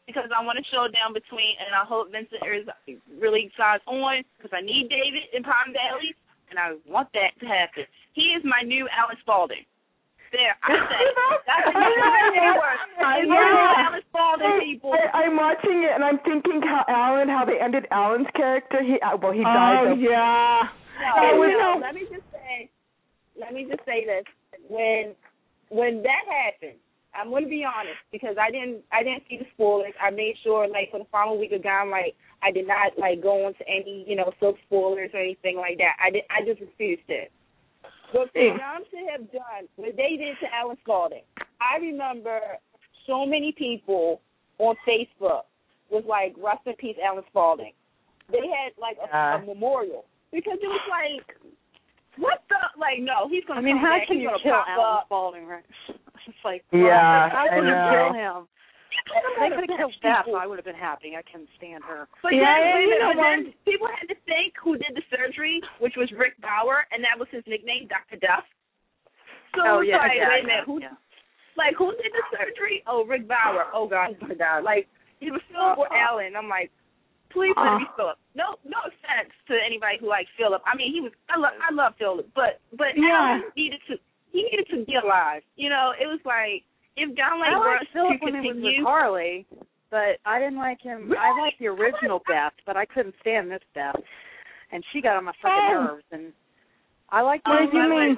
because I want a showdown between, and I hope Vincent really signs on, because I need David in Palm Valley, and I want that to happen. He is my new Alan Spaulding. There, I said it. That's a new word. Alan Spaulding, people. I'm watching it, and I'm thinking how they ended Alan's character. He died. Oh, yeah. No, let me just say this. When that happened, I'm going to be honest, because I didn't see the spoilers. I made sure, like, for the following week of Gone, like, I did not, like, go into any, silk spoilers or anything like that. I just refused it. What Gone should have done, what they did to Alan Spaulding, I remember so many people on Facebook was like, rest in peace, Alan Spaulding. They had, like, a memorial, because it was like, what the, like, no, he's going to come back. How can you kill Alan Spaulding, right? It's like, how can you kill him? They could have killed Beth. I would have been happy. I couldn't stand her. But then people had to think who did the surgery, which was Rick Bauer, and that was his nickname, Dr. Duff. So wait a minute, who did the surgery? Oh, Rick Bauer. Oh God, like he was Philip or Alan. I'm like, please let it be Philip. No offense to anybody who likes Philip. I mean, I love Philip, but Alan needed to be alive. It was like, if John I liked Philip when he was with Harley, but I didn't like him. Really? I liked the original Beth, but I couldn't stand this Beth, and she got on my fucking nerves. And I liked Harley.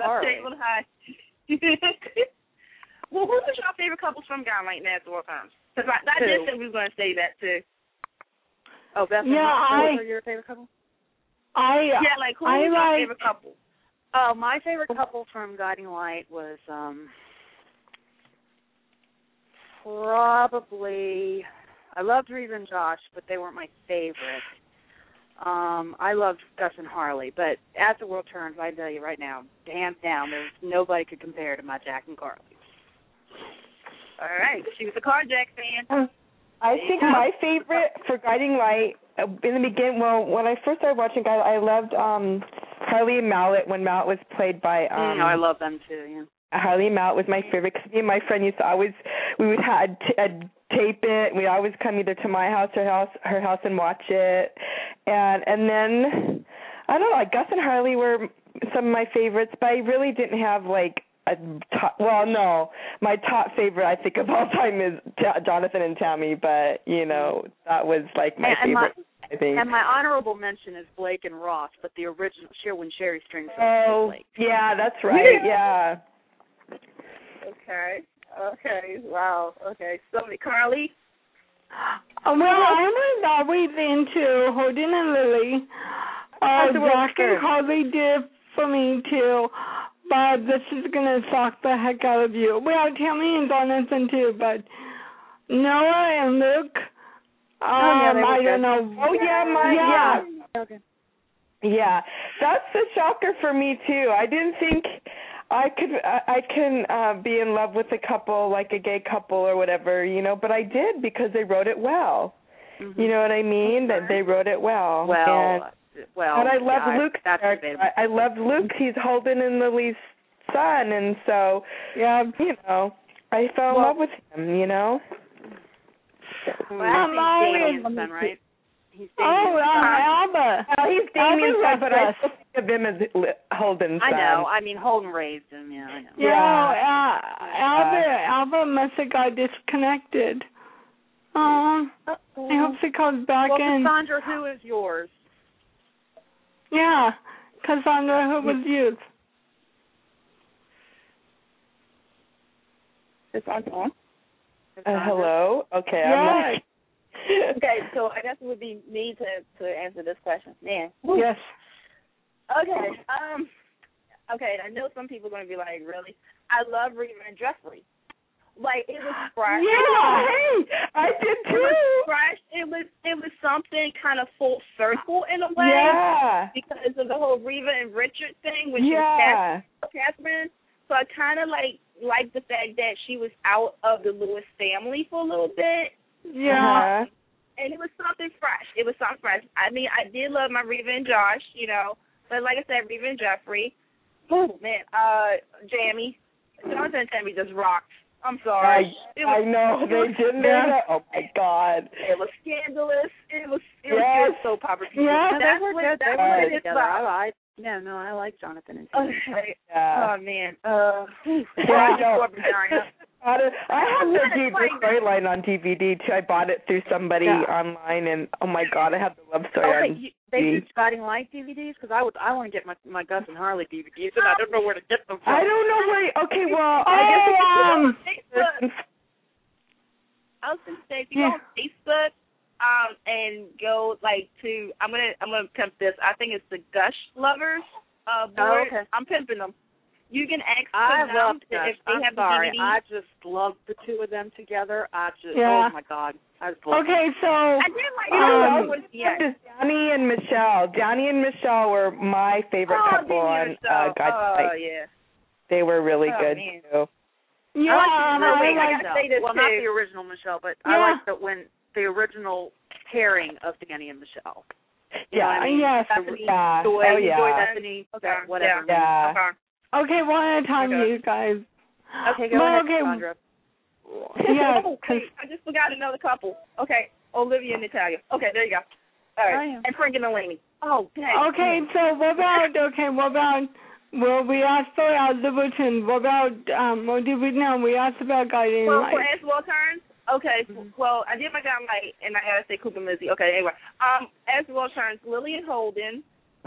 Well, who was your favorite couples from Gone Like Mad at all times? Because I did say we were going to say that too. Oh, Beth and Harley are your favorite couple? Who was your favorite couple? Oh, my favorite couple from Guiding Light was probably, I loved Reva and Josh, but they weren't my favorite. I loved Gus and Harley, but as the world turns, I tell you right now, hands down, there's nobody could compare to my Jack and Carly. All right, she was a Carjack fan. I think my favorite for Guiding Light, in the beginning, when I first started watching Guiding Light, I loved Harley and Mallet when Mallet was played by... I love them too, yeah. Harley and Mallet was my favorite because me and my friend used to we would tape it. We'd always come either to my house or her house and watch it. And then, I don't know, like Gus and Harley were some of my favorites, but I really didn't have like a top, my top favorite I think of all time is Jonathan and Tammy, but, that was like my favorite. I think. And my honorable mention is Blake and Ross, but the original when Sherry Strings was Blake. Yeah, that's right, yeah. Okay, wow, okay. So, Carly? Well, I was always into Holden and Lily. Jack and Carly did for me too, but this is going to shock the heck out of you. Well, Tammy and Jonathan too, but Noah and Luke, I don't know. Oh, yeah. Okay. Yeah, that's the shocker for me too. I didn't think I can be in love with a couple, like a gay couple or whatever, but I did because they wrote it well. Mm-hmm. You know what I mean? That they wrote it well. And I love Luke's character. I love Luke. He's Holden and Lily's son, and so I fell in love with him. Damien's son, right? Alba. He's Damien's son, but I still think of him as Holden's son. I know. I mean, Holden raised him. Yeah, I know. Alba must have got disconnected. I hope she comes back in. Cassandra, who is yours? Yeah, Cassandra, who was yours? Is on? Hello? Okay, I'm not. Okay, so I guess it would be me to answer this question. Man. Yes. Okay. Okay, I know some people are going to be like, really? I love Reva and Jeffrey. Like, it was fresh. Yeah, hey, I did too. It was fresh. It was something kind of full circle in a way. Yeah. Because of the whole Reva and Richard thing, which was Catherine. So I kind of like the fact that she was out of the Lewis family for a little bit. Yeah. And it was something fresh. I mean, I did love my Reva and Josh, but like I said, Reva and Jeffrey. Oh, man. Jamie. Jonathan and Tammy just rocked. I'm sorry. I know they didn't. Oh my God. It was scandalous. It was good soap opera. Yeah, that's they were what, good. That's They what were it is together. about. I like Jonathan and Tina. Okay. Oh man. I have the storyline on DVD too. I bought it through somebody online, and oh my God, I have the love story on DVD. They do Guiding Light DVDs because I want to get my Gus and Harley DVDs, and I don't know where to get them from. I don't know where. Okay, well, I guess I was gonna say if you go on Facebook, and go to I'm gonna pimp this. I think it's the Gush Lovers board. Okay. I'm pimping them. You can ask them if they have the sorry. DVD. I just love the two of them together. Oh my God. I just love them. So I did Danny and Michelle. Danny and Michelle were my favorite couple on Guiding Light. Yeah. They were really good too. Yeah, I gotta say this well, too. not the original Michelle, but I like that when the original pairing of Danny and Michelle. You know what I mean? Yes. Bethany, Joy, Bethany, whatever. Yeah. Okay, one at a time, you guys. Okay, go ahead, Sandra. Yeah. I just forgot another couple. Okay, Olivia and Natalia. Okay, there you go. All right. And Frank and Eleni. Oh, dang. Okay, so what about, well, we asked for Alderton. What about, what did we know? We asked about Guiding Light. For As Well Turns? Okay, well, I did my Guiding Light, and I gotta say Cooper and Lizzie. Okay, anyway. As Well Turns, Lillian Holden.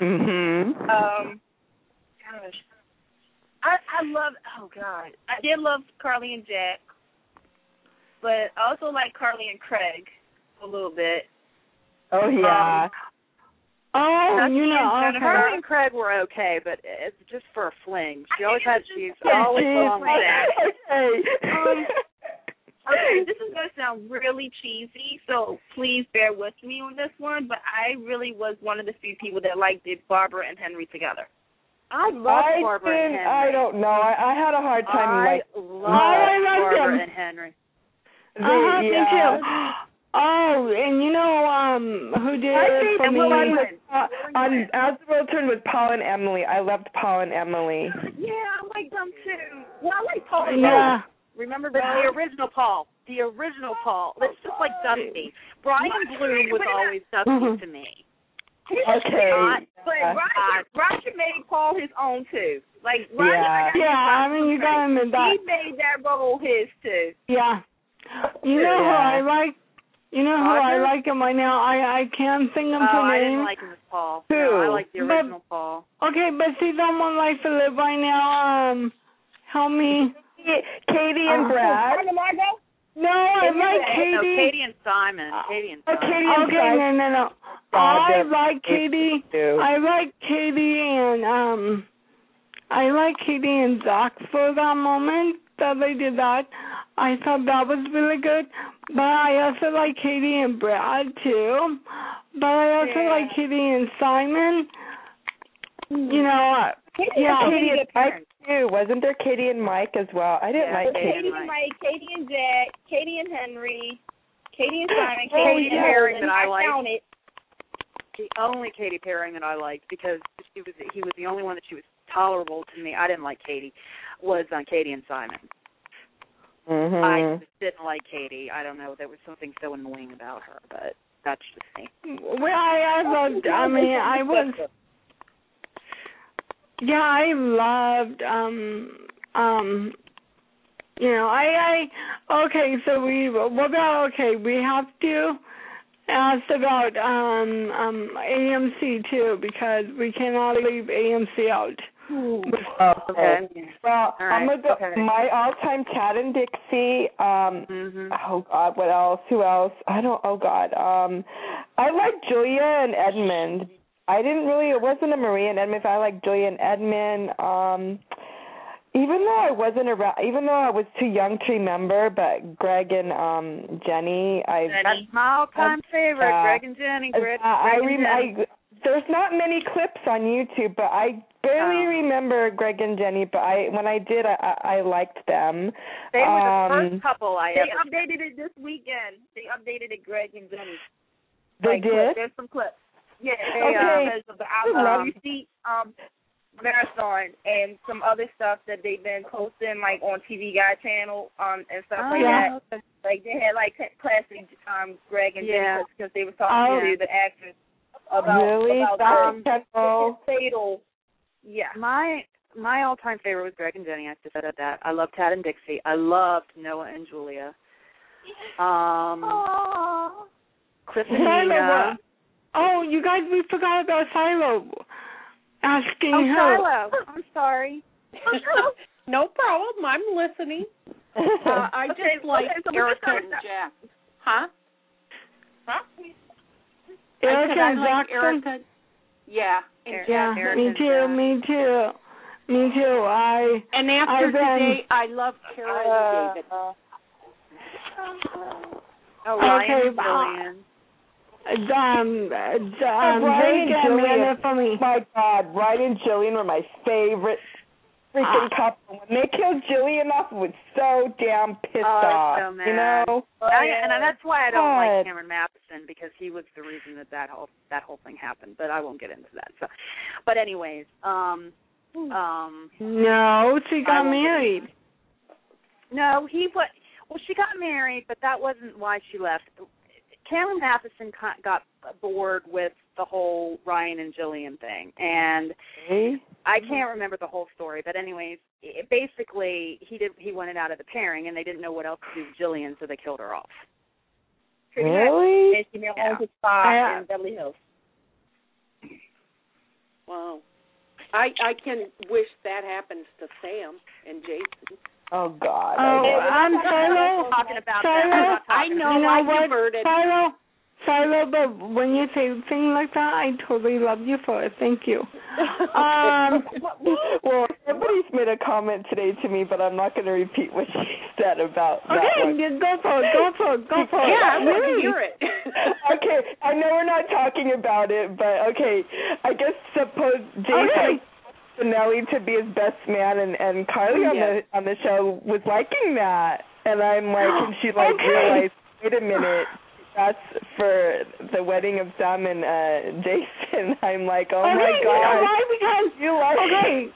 Gosh. I love, I did love Carly and Jack, but I also like Carly and Craig a little bit. Oh, yeah. Carly and Craig were okay, but it's just for a fling. She's always along with that. Okay, this is going to sound really cheesy, so please bear with me on this one, but I really was one of the few people that liked Barbara and Henry together. I love Barbara and Henry. I don't know. I had a hard time. I love Barbara and Henry. Me too. Oh, and you know who did it for me? On As the World Turned with Paul and Emily. I loved Paul and Emily. Yeah, I like them too. Well, I like Paul and Emily. Remember the original Paul. The original Paul. It's just like Dusty. Brian Bloom was always Dusty to me. Okay. But Roger made Paul his own too. Like Roger, I mean you got him in that. He made that role his too. Yeah. You know who I like? You know who I like him right now? I can't think of her name. I didn't like him as Paul. Who? No, I like the original Paul. Okay, but see someone like to live right now. Help me. Katie and Brad. No, I like Katie. No, Katie and Simon. No. I like Katie. I like Katie and I like Katie and Zach for that moment that they did that. I thought that was really good. But I also like Katie and Brad too. But I also like Katie and Simon. You know, Katie and Mike too. Wasn't there Katie and Mike as well? I didn't like Katie and Mike, Katie and Jack, Katie and Henry, Katie and Simon, Katie and Harry. That I liked. The only Katie pairing that I liked, because he was the only one that she was tolerable to me. I didn't like Katie. Was on Katie and Simon. I just didn't like Katie. I don't know. There was something so annoying about her, but that's just me. Well, I loved you know, okay, so we have to ask about AMC too, because we cannot leave AMC out. Okay. Well, I'm gonna go. My all-time Chad and Dixie. Oh God, what else? Who else? I don't. Oh God. I like Julia and Edmund. It wasn't a Maria and Edmund. I like Julia and Edmund. Even though I wasn't around, even though I was too young to remember, but Greg and Jenny, that's my all-time favorite. Greg and Jenny. There's not many clips on YouTube, but I barely remember Greg and Jenny. But when I did, I liked them. They were the first couple They updated it this weekend. They updated it, Greg and Jenny. They did? There's some clips. Yeah. Okay. I love you. See, Marathon and some other stuff that they've been posting, like on TV Guide channel, and stuff like that. Like they had like classic Greg and Jenny because they were talking to the actors about fatal. Yeah. My all-time favorite was Greg and Jenny. I just said that. I loved Tad and Dixie. I loved Noah and Julia. Cliff and Nina. Oh, you guys, we forgot about Silo. Asking her. Silo. I'm sorry. No problem. I'm listening. I just like Erica and Jack. Huh? Erica and like Erica. Yeah. And Jack. Me too. And after today, I love Carol and David. Ryan and Jillian for me. My God, Ryan and Jillian were my favorite freaking couple. When they killed Jillian off, I was so damn pissed off. So mad. You know? And that's why I don't like Cameron Matheson, because he was the reason that whole thing happened. But I won't get into that. So, but anyways, no, she got married. No, she got married, but that wasn't why she left. Cameron Matheson got bored with the whole Ryan and Jillian thing, and I can't remember the whole story, but anyways, basically he wanted out of the pairing, and they didn't know what else to do with Jillian, so they killed her off. Really? And she now owns a spa in Beverly Hills. Wow. I can wish that happens to Sam and Jason. Oh, God. I'm Silo. Talking about Silo. I know, you know I what? converted. Silo, but when you say things like that, I totally love you for it. Thank you. Well, somebody's made a comment today to me, but I'm not going to repeat what she said about that one. Okay, go for it. Yeah, I want to hear it. Okay, I know we're not talking about it, but okay, I guess suppose Jason Spinelli to be his best man, and Carly on the show was liking that, and I'm like, and she realized, wait a minute, that's for the wedding of Sam and Jason. I'm like, oh my God, you know why? Because you like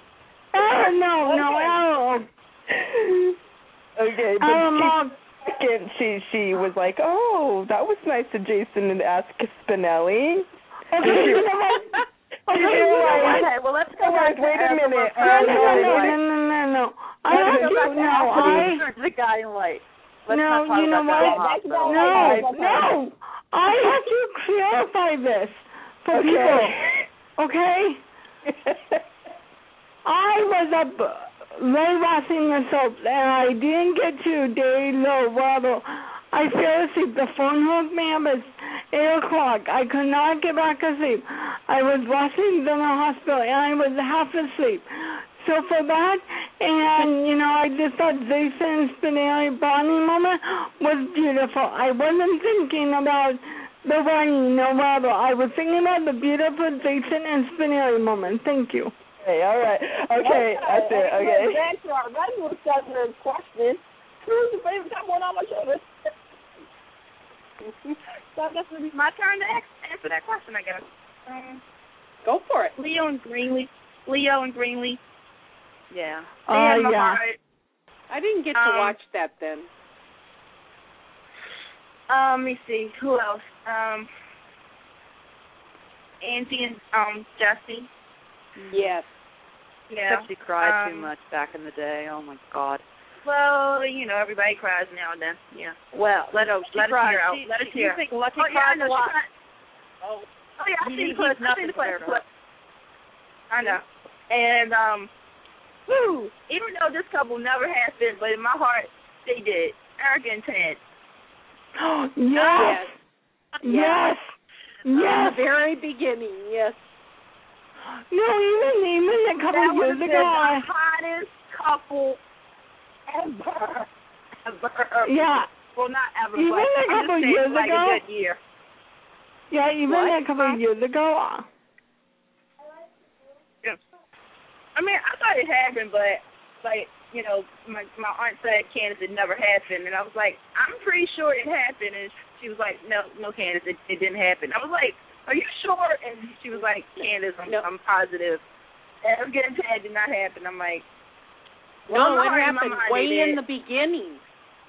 no. Okay, but second, she was like, oh, that was nice of Jason to ask Spinelli. Okay, Okay, well, let's go back. Wait a minute. No. I have to know. The guy in white. No, you know what? No. I have to clarify this for people. Okay? I was up late washing the soap, and I didn't get to day low water. I fell asleep. The phone hooked me up at 8 o'clock. I could not get back asleep. I was washing in the hospital, and I was half asleep. So for that, and, I just thought Jason Spinelli bonding moment was beautiful. I wasn't thinking about the wedding, no matter. I was thinking about the beautiful Jason and Spinelli moment. Thank you. Hey, all right. Okay, that's it. Okay. Back to our regular segment question. Who's your favorite couple on my shoulders? So I guess it'll be my turn to answer that question, I guess. Go for it. Leo and Greenlee. Yeah. I didn't get to watch that then. Let me see. Who else? Angie and Jesse. Yes. Yeah. Except she cried too much back in the day. Oh, my God. Well, everybody cries now and then. Yeah. Well, let us hear out. Let us hear. You think Lucky cried a lot? Oh, yeah, I see the clip. I know. And, even though this couple never has been, but in my heart, they did. Erica and Ted. Yes. From the very beginning, yes. No, even a couple of years ago. The hottest couple ever. Yeah. Well, not ever, even but a couple of years like ago. a good year. Yeah, even a couple of years ago. Yeah. I mean, I thought it happened, but, my aunt said Candace it never happened, and I was like, I'm pretty sure it happened, and she was like, no, Candace, it didn't happen. I was like, are you sure? And she was like, Candace, I'm positive. Erica and Ted did not happen. I'm like, no, it happened way in the beginning.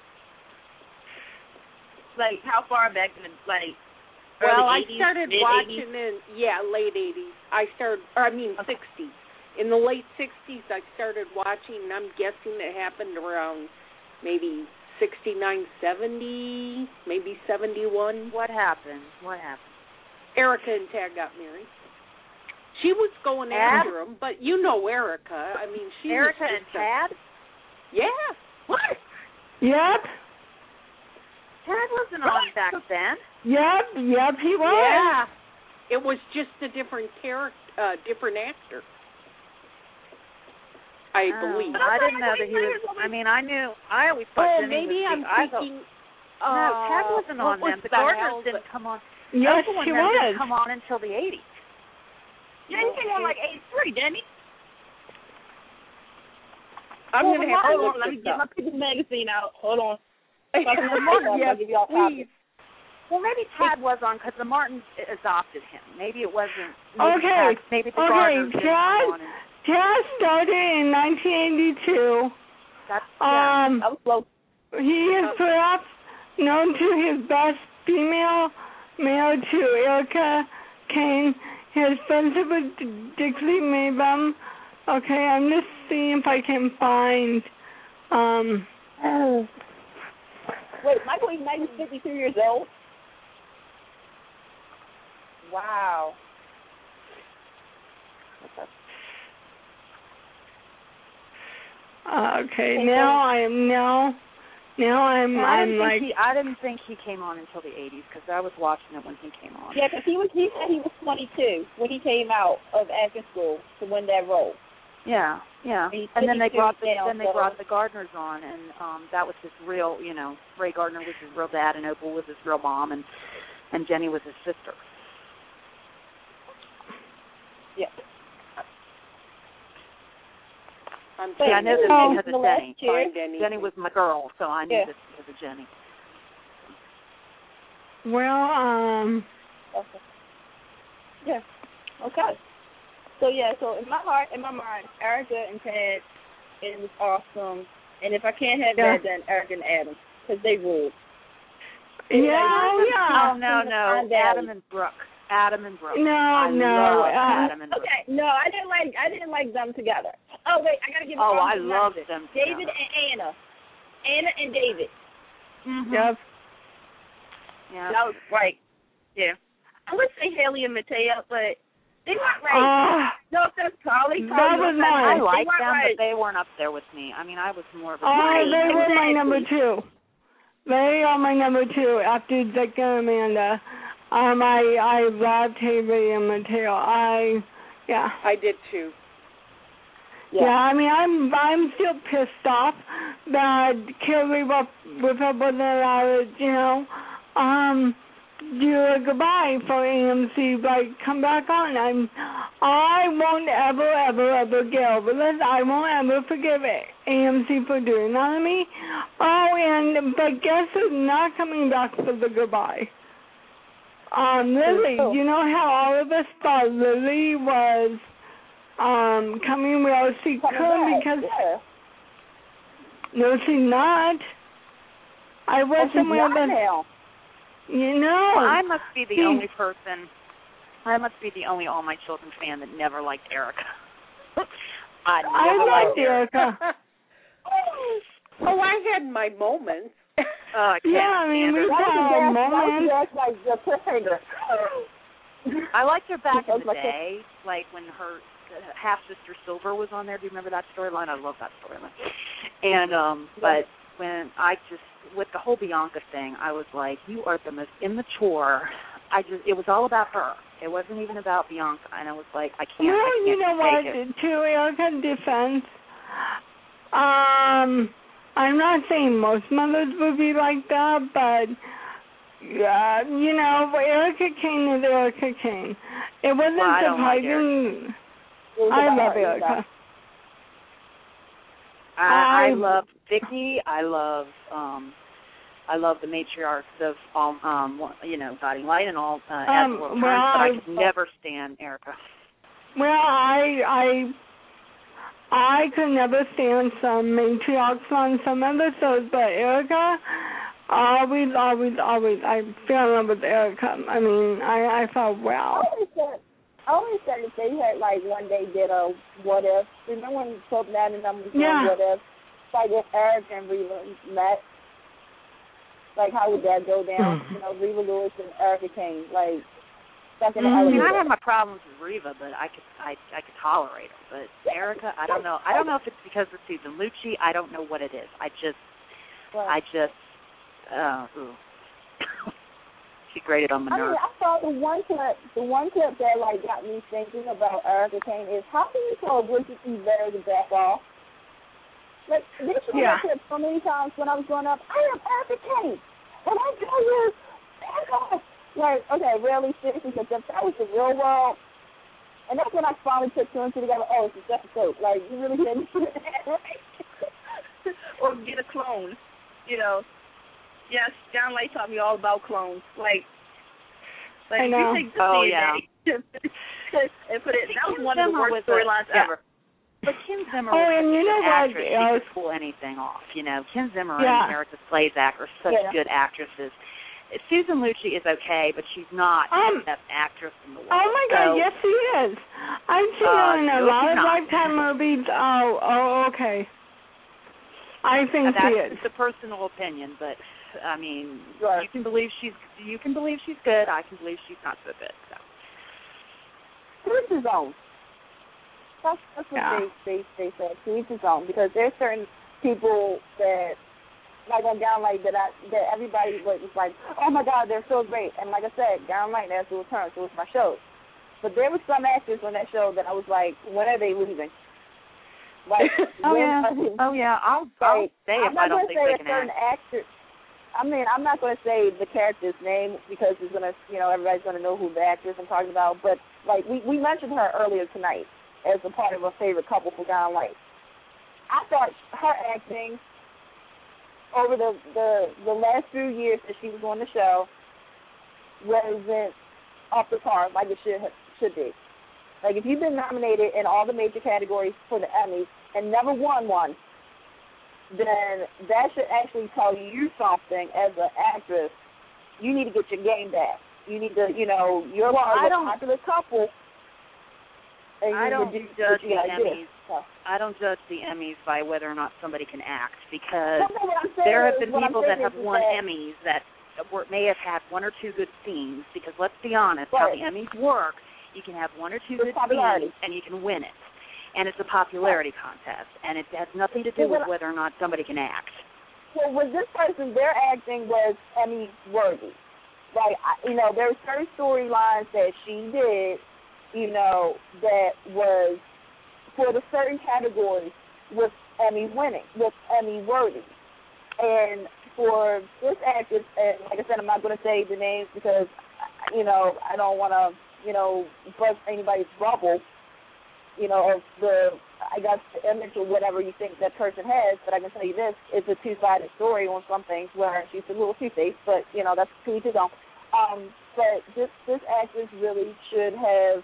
Like, how far back in the, like, well, I 80s, started watching late 80s. 60s. In the late 60s, I started watching, and I'm guessing it happened around maybe 69, 70, maybe 71. What happened? Erica and Tad got married. She was going after him, but you know Erica. I mean, she Erica was and Tad? Yeah. What? Yep. Tad wasn't on back then. Yep, he was. Yeah. It was just a different different actor. I believe. I didn't know that he was. I mean, I always thought. Maybe I'm thinking. No, Tad wasn't on them. The Gardners didn't come on. Yes, he was. Didn't come on until the 80s. Yeah, he came on like 83, didn't he? I'm going to have to look Let me get my People's Magazine out. Hold on. Yes, please. Well, maybe Tad was on because the Martins adopted him. Maybe it wasn't. Maybe the Gardners didn't come on. Tad started in 1982. I was close. He is perhaps known to his best female male to Erica Kane. His friendship with Dixie Maybaum. Okay, I'm just seeing if I can find. Wait, Michael Knight is 52 years old. Wow. Okay, I didn't think he came on until the 80s because I was watching it when he came on. Yeah, because he said he was 22 when he came out of acting school to win that role. Yeah. And then they brought the Gardners on, and that was his real, Ray Gardner was his real dad, and Opal was his real mom, and Jenny was his sister. Yeah. I know this because of Jenny. Jenny was my girl, so I knew this because of Jenny. Well, Okay. Yeah. Okay. So in my heart, in my mind, Erica and Ted, it was awesome. And if I can't have that, then Erica and Adam, because they ruled. Yeah. No. Adam and Brooke. No. Adam and Brooke. Okay. No, I didn't like them together. Oh wait, I gotta give. I loved them. David and Anna and David. Mm-hmm. Yep. Yeah. That was right. Yeah. I would say Haley and Mateo, but they weren't right. No offense, Carly. I liked them, but they weren't up there with me. I mean, I was more of a. They were my number two. They are my number two after Dick and Amanda. I loved Haley and Mateo. I did too. Yeah, I mean, I'm still pissed off that Carrie wasn't allowed to, do a goodbye for AMC, come back on. I won't ever get over this. I won't ever forgive AMC for doing that to me. But guess who's not coming back for the goodbye? Lily. You know how all of us thought Lily was coming well, she could because no, she's not. I wasn't with her. I must be the only person. I must be the only All My Children fan that never liked Erica. I liked Erica. I had my moments. We had moments. I liked her back in the day, like when her half-sister Silver was on there. Do you remember that storyline? I love that storyline. And, but when with the whole Bianca thing, I was like, you are the most immature. It was all about her. It wasn't even about Bianca. And I was like, I can't you know what, take it. To Erica's defense, I'm not saying most mothers would be like that, but, Erica Kane is Erica Kane. It wasn't surprising. I love Erica. I love Vicky. I love the matriarchs of Guiding Light and all. But I could never stand Erica. Well, I could never stand some matriarchs on some episodes, but Erica, always, I fell in love with Erica. I mean, I thought, wow. I always said if they had, like, one day did a what if. Remember when Pope Nat and them was doing what if? Like, if Erica and Reva met, like, how would that go down? You know, Reva Lewis and Erica Kane, like, stuck in the elevator. I have my problems with Reva, but I could tolerate her. But Erica, I don't know. I don't know if it's because of Susan Lucci. I don't know what it is. She graded on my nerves. I saw the one clip that, like, got me thinking about Erica Kane is, how can you tell Bridget E. Bear to back off? Like, they showed that clip so many times when I was growing up. I am Erica Kane. And I tell you, back off. Like, okay, really, seriously, because if that was the real world, and that's when I finally took two and two together, oh, it's just a soap. Like, you really didn't do that, right? Or get a clone, you know. Yes, John Lay taught me all about clones. Like I know. You take the DNA and put it. That was one of the worst storylines ever. But Kim Zimmer was an actress. She could pull anything off. You know, Kim Zimmer and America Slazak are such good actresses. Susan Lucci is okay, but she's not the best actress in the world. Oh my God, yes she is. I've seen her in a lot of Lifetime movies. Oh, okay. I think she is. That's a personal opinion, but I mean, you can believe she's good. I can believe she's not so good. So. To each his own. That's what they said. To each his own, because there's certain people that, like on Downlight, that everybody was like, oh my God, they're so great. And like I said, Downlight has to return, so it's my show. But there were some actors on that show that I was like, when are they leaving? Like, I'll say if I don't think they can act. I mean, I'm not going to say the character's name because it's going to, everybody's going to know who the actress I'm talking about. But, like, we mentioned her earlier tonight as a part of a favorite couple for Guiding Light. I thought her acting over the last few years that she was on the show wasn't up to par like it should be. Like, if you've been nominated in all the major categories for the Emmys and never won one, then that should actually tell you something as an actress. You need to get your game back. You need to, you're a popular couple. I don't judge the Emmys. I don't judge the Emmys by whether or not somebody can act, because there have been people that have won Emmys that may have had one or two good scenes, because let's be honest, how the Emmys work, you can have one or two good scenes and you can win it. And it's a popularity contest, and it has nothing to do with whether or not somebody can act. Well, with this person, their acting was Emmy worthy. Like, there were certain storylines that she did, that was for the certain categories with Emmy winning, with Emmy worthy. And for this actress, and like I said, I'm not going to say the names because, I don't want to, bust anybody's bubble. Of the image or whatever you think that person has, but I can tell you this, it's a two-sided story on some things where she's a little two-faced, but, that's to each his own. But this actress really should have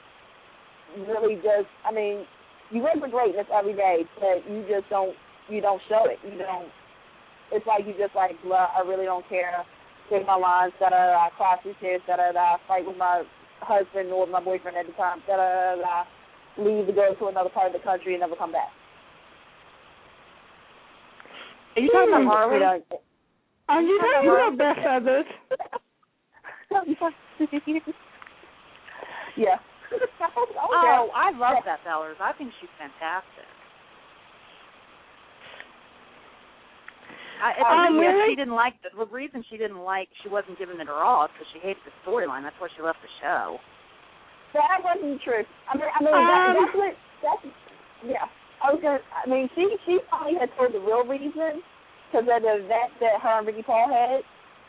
you work for greatness every day, but you don't show it. It's like you just like, I really don't care, take my lines, I cross these tears, fight with my husband or my boyfriend at the time, leave to go to another part of the country and never come back. Are you talking about Harley? Are you talking about Beth Feathers? Yeah. Oh, I love Beth Ehlers. I think she's fantastic. Really? She didn't like the reason she wasn't giving it her all is because she hated the storyline. That's why she left the show. That wasn't true. She probably had told the real reason because of the event that her and Ricky Paul had,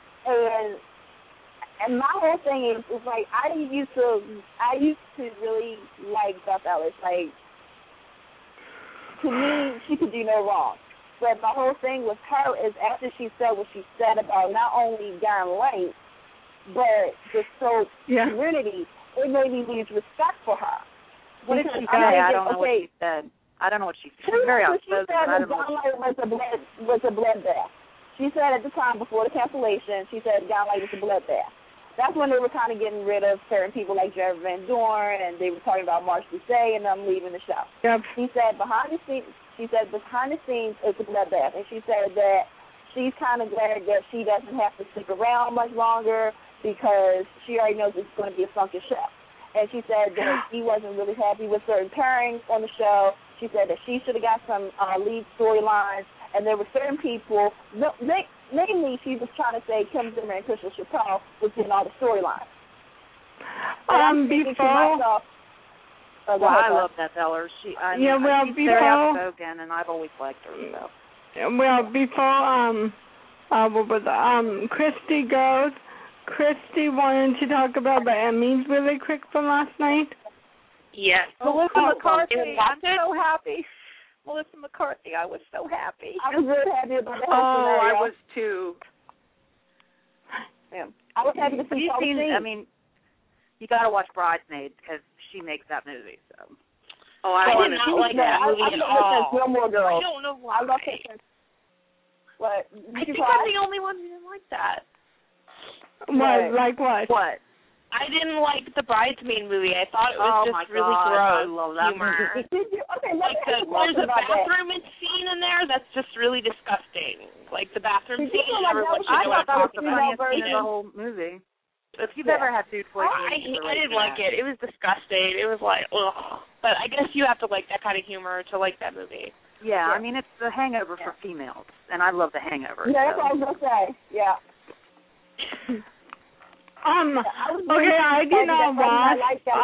and my whole thing is like I used to really like Beth Ehlers. Like, to me, she could do no wrong. But my whole thing with her is after she said what she said about not only Guiding Light, but the soap community, it made me lose respect for her. What did she say? I don't know what she said. I don't know what she said. She's very outspoken. She said that John Light was a bloodbath. She said at the time before the cancellation, she said John Light was a bloodbath. That's when they were kind of getting rid of certain people like Jared Van Dorn, and they were talking about Marsh Busse and them leaving the show. Yep. She said behind the scenes, it's a bloodbath, and she said that she's kind of glad that she doesn't have to stick around much longer because she already knows it's going to be a funky show. And she said that she wasn't really happy with certain pairings on the show. She said that she should have got some lead storylines, and there were certain people, mainly she was trying to say Kim Zimmer and Crystal Chappelle was getting all the storylines. I love Beth Eller. She's very outspoken, and I've always liked her. So. Well, before Christy goes, Christy wanted to talk about the Emmys really quick from last night. Yes. Melissa McCarthy, I'm so happy. Melissa McCarthy, I was so happy. I was really happy about that. I was too. Yeah. I was happy to see Charlie. I mean, you got to watch Bridesmaids because she makes that movie. So. I did not like that movie at all. Gilmore Girls. I don't know why. I love What? I think I'm the only one who didn't like that. What? Like what? What? I didn't like the Bridesmaid movie. I thought it was really gross. I love that humor. There's a bathroom scene in there that's just really disgusting. Like the bathroom scene. I thought that was the funniest scene in the whole movie. If you've ever had food poisoning, I didn't like it. It was disgusting. It was like, ugh. But I guess you have to like that kind of humor to like that movie. Yeah, I mean it's The Hangover for females, and I love The Hangover. Yeah, that's what I was gonna say. Yeah. I did not watch.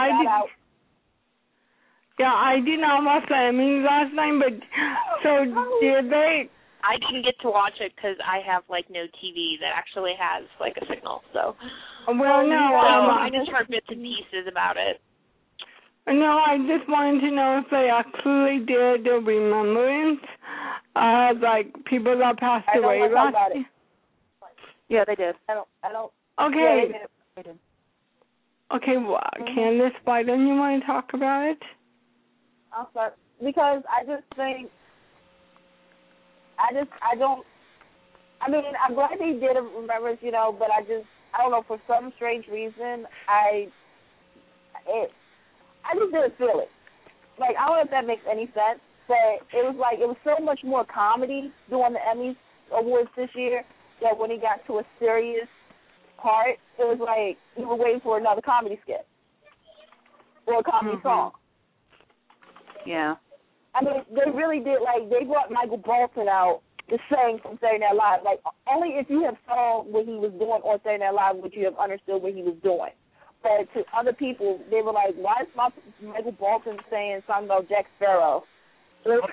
I did not watch the Emmys last night, but so did they? I didn't get to watch it because I have like no TV that actually has like a signal. So. I just heard bits and pieces about it. No, I just wanted to know if they actually did a remembrance, like people that passed away last year. Yeah, they did. I don't. Okay. Yeah, they did. Okay, well, Candace, why don't you want to talk about it? I'll start because I just think I mean, I'm glad they did a remembrance, but I don't know, for some strange reason, I just didn't feel it. Like, I don't know if that makes any sense, but it was so much more comedy during the Emmy Awards this year that when he got to a serious part, it was like you were waiting for another comedy skit or a comedy song. Yeah. I mean, they really did, they brought Michael Bolton out to sing from Saturday Night Live. Like, only if you have saw what he was doing on Saturday Night Live would you have understood what he was doing. But to other people, they were like, why is Michael Bolton saying something about Jack Sparrow? Like,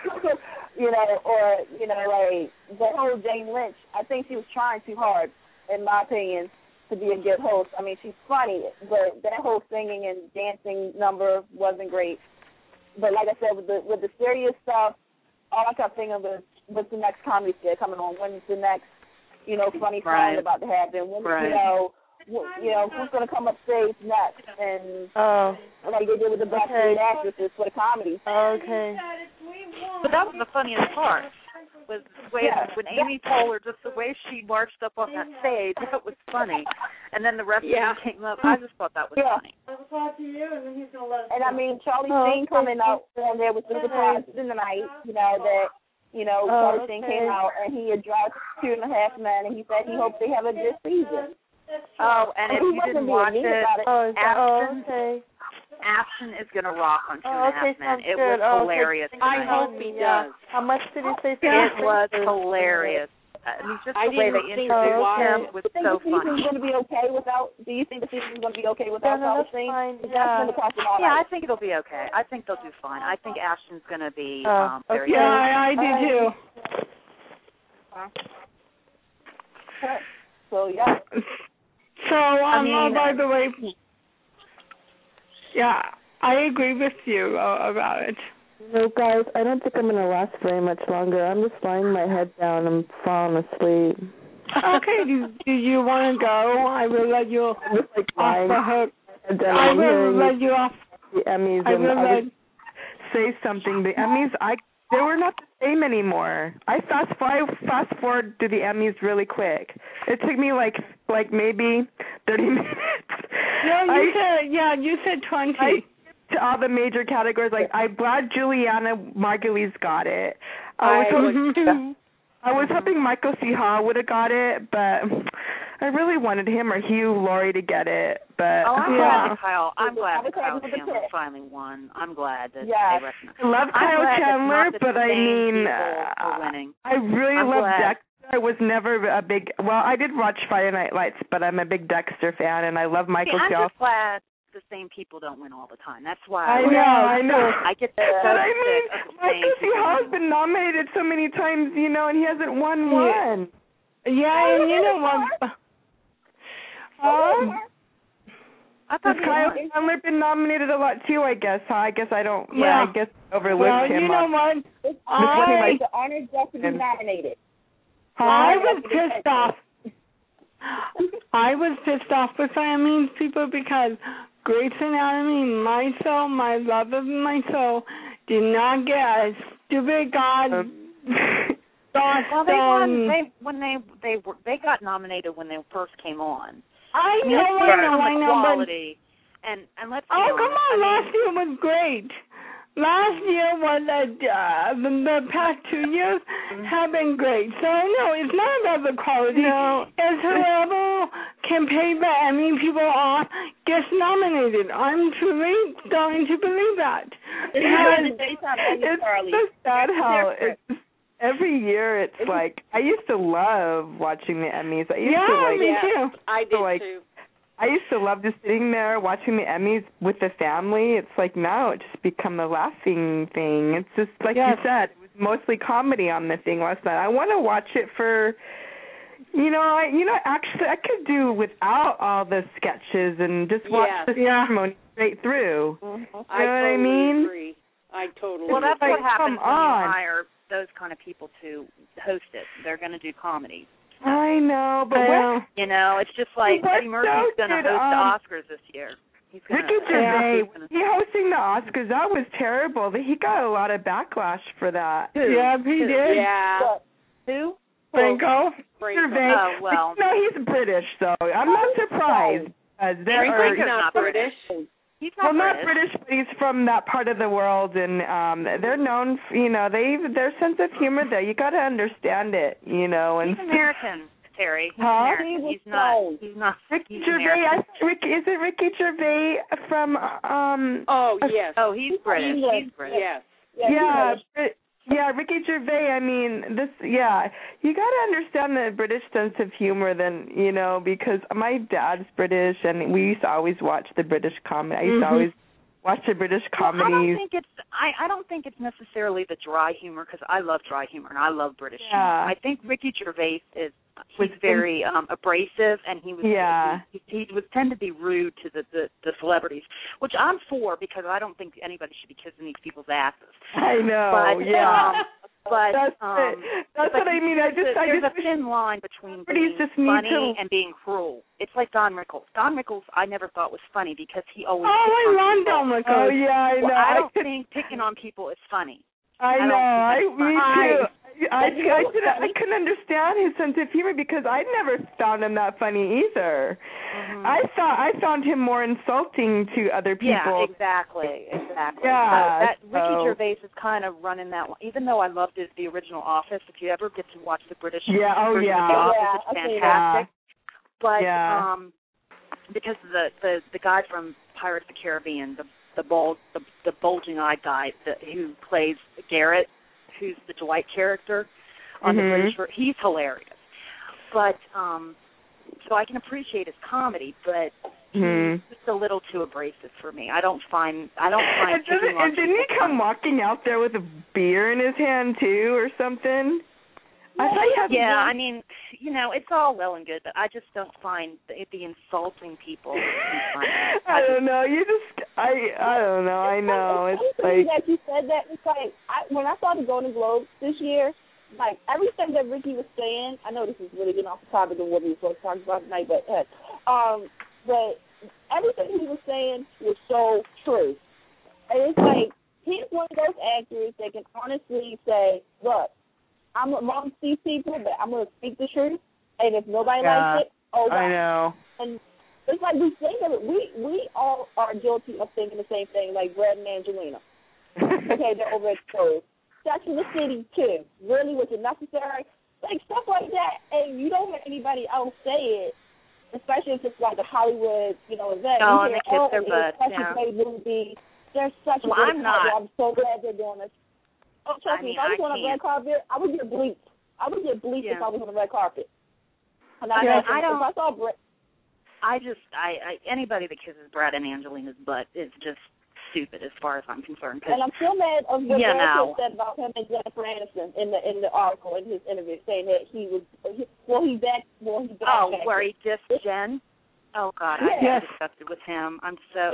the whole Jane Lynch, I think she was trying too hard, in my opinion, to be a good host. I mean, she's funny, but that whole singing and dancing number wasn't great. But like I said, with the serious stuff, all I kept thinking was, what's the next comedy skit coming on? When's the next, funny song about to happen? When, who's going to come up stage next? And like they did with the Black actresses for the comedy. Okay. But that was the funniest part. Was when Amy Poehler, just the way she marched up on that stage, that was funny. And then the rest of them came up. I just thought that was funny. And I mean, Charlie Sheen coming out on there with the surprise in the night, Charlie Sheen came out and he addressed 2.5 Men and he said he hopes they have a good season. Oh, and if you didn't watch it, Ashton is going to rock on 2.5 Men. It was hilarious. I hope he does. How much did he say? It was hilarious. I mean, just the way they introduced him was so funny. Do you think the season's going to be okay without Charlie Sheen? Yeah, I think it'll be okay. I think they'll do fine. I think Ashton's going to be very good. Yeah, I do too. So, yeah. So, by the way, yeah, I agree with you about it. No, guys, I don't think I'm going to last very much longer. I'm just lying my head down and falling asleep. Okay, do you want to go? I will let you off the hook. I will let you off the Emmys, and I would say something. The Emmys, they were not the same anymore. I fast forward to the Emmys really quick. It took me like maybe 30 minutes. You said 20. To all the major categories, I'm glad Juliana Margulies got it. I was hoping Michael C. Hall would have got it, but I really wanted him or Hugh Laurie to get it. But I'm glad Kyle Chandler finally won. I'm glad that they recognized. I love Kyle Chandler, but I mean, I really love Dexter. I was never a big. Well, I did watch Friday Night Lights, but I'm a big Dexter fan, and I love Michael C. Hall. I'm just glad the same people don't win all the time. That's why I know. I get the. But I mean, Michael C. Hall's been nominated so many times, and he hasn't won one. Yeah, and you know what? I thought Kyle Chandler been nominated a lot too. I guess. I guess I don't. Yeah. I guess overlooked him. You know what? The honor just to be nominated. I was pissed off. I was pissed off with Siamese people because Grey's Anatomy, my love of my soul, did not get a stupid Well, they won. They got nominated when they first came on. I know, quality. And let's be honest, come on! Last year was great. Last year was the past 2 years have been great. So no, it's not about the quality. No. It's whoever can pay the Emmy people off gets nominated. I'm truly starting to believe that. It's so sad how every year it's like I used to love watching the Emmys. Me too. I did too. I used to love just sitting there watching the Emmys with the family. It's like now it's just become a laughing thing. It's just like you said, it was mostly comedy on the thing last night. I want to watch it for, actually I could do without all the sketches and just watch the ceremony straight through. Mm-hmm. You know what I mean? Agree. I totally Well, that's agree. what happens when you hire those kind of people to host it. They're going to do comedy. I know, but it's just like Eddie Murphy's going to host the Oscars this year. Ricky Gervais, he hosting the Oscars, that was terrible. He got a lot of backlash for that. Yeah, he did. Yeah. Who? Franco. Gervais. Oh, well. No, he's British, though. I'm not surprised. Franco's not British. He's not not British, but he's from that part of the world, and they're known, their sense of humor there. You got to understand it, And he's American, Terry. He's Huh? American. He's not. Ricky Gervais. Is it Ricky Gervais from? Oh yes. Oh, he's British. He's British. Yes. Yeah, Ricky Gervais, I mean, you got to understand the British sense of humor then, because my dad's British and we used to always watch the British comedy. I used to always watch the British comedies. I don't think it's necessarily the dry humor because I love dry humor and I love British humor. I think Ricky Gervais he's very abrasive and he would tend to be rude to the celebrities, which I'm for because I don't think anybody should be kissing these people's asses. I know, but that's what I mean. There's a thin line between being funny and being cruel. It's like Don Rickles. Don Rickles I never thought was funny because he always I love Don Rickles. Oh yeah, I know. I don't think picking on people is funny. I know. Me too. I couldn't understand his sense of humor because I never found him that funny either. Mm-hmm. I found him more insulting to other people. Yeah, exactly. Yeah, Ricky Gervais is kind of running that one. Even though I loved the original Office, if you ever get to watch the British version of the Office, it's fantastic. But because the guy from Pirates of the Caribbean, the bulging-eyed guy who plays Garrett, who's the Dwight character on the British version, he's hilarious. But so I can appreciate his comedy, but he's just a little too abrasive for me. I don't find. And didn't he come walking out there with a beer in his hand too, or something? I thought he had. Yeah, I mean, it's all well and good, but I just don't find the insulting people funny. I don't know. I don't know. I know. It's like that you said that. It's like when I saw the Golden Globes this year, like everything that Ricky was saying. I know this is really getting off the topic of what we were supposed to talk about tonight, but everything he was saying was so true. it's like he's one of those actors that can honestly say, "Look, I'm amongst these people, but I'm going to speak the truth, and if nobody likes it, oh well." I know. And it's like we think of it. We all are guilty of thinking the same thing, like Brad and Angelina. Okay, they're overexposed. Sex in the City too. Really, was it necessary? Like stuff like that, and you don't hear anybody else say it, especially if it's like a Hollywood, event. Oh, and they kiss their butt. Such a great movie. There's such a good I'm not. I'm so glad they're doing this. Oh, trust me, if I was on a red carpet, I would get bleeped. I would get bleeped if I was on a red carpet. And I don't. If I saw Brett. Anybody that kisses Brad and Angelina's butt is just stupid as far as I'm concerned. And I'm still mad of what Brad said about him and Jennifer Aniston in the article in his interview, saying that he backed. Oh, where he dissed Jen. Oh God, I'm disgusted with him. I'm so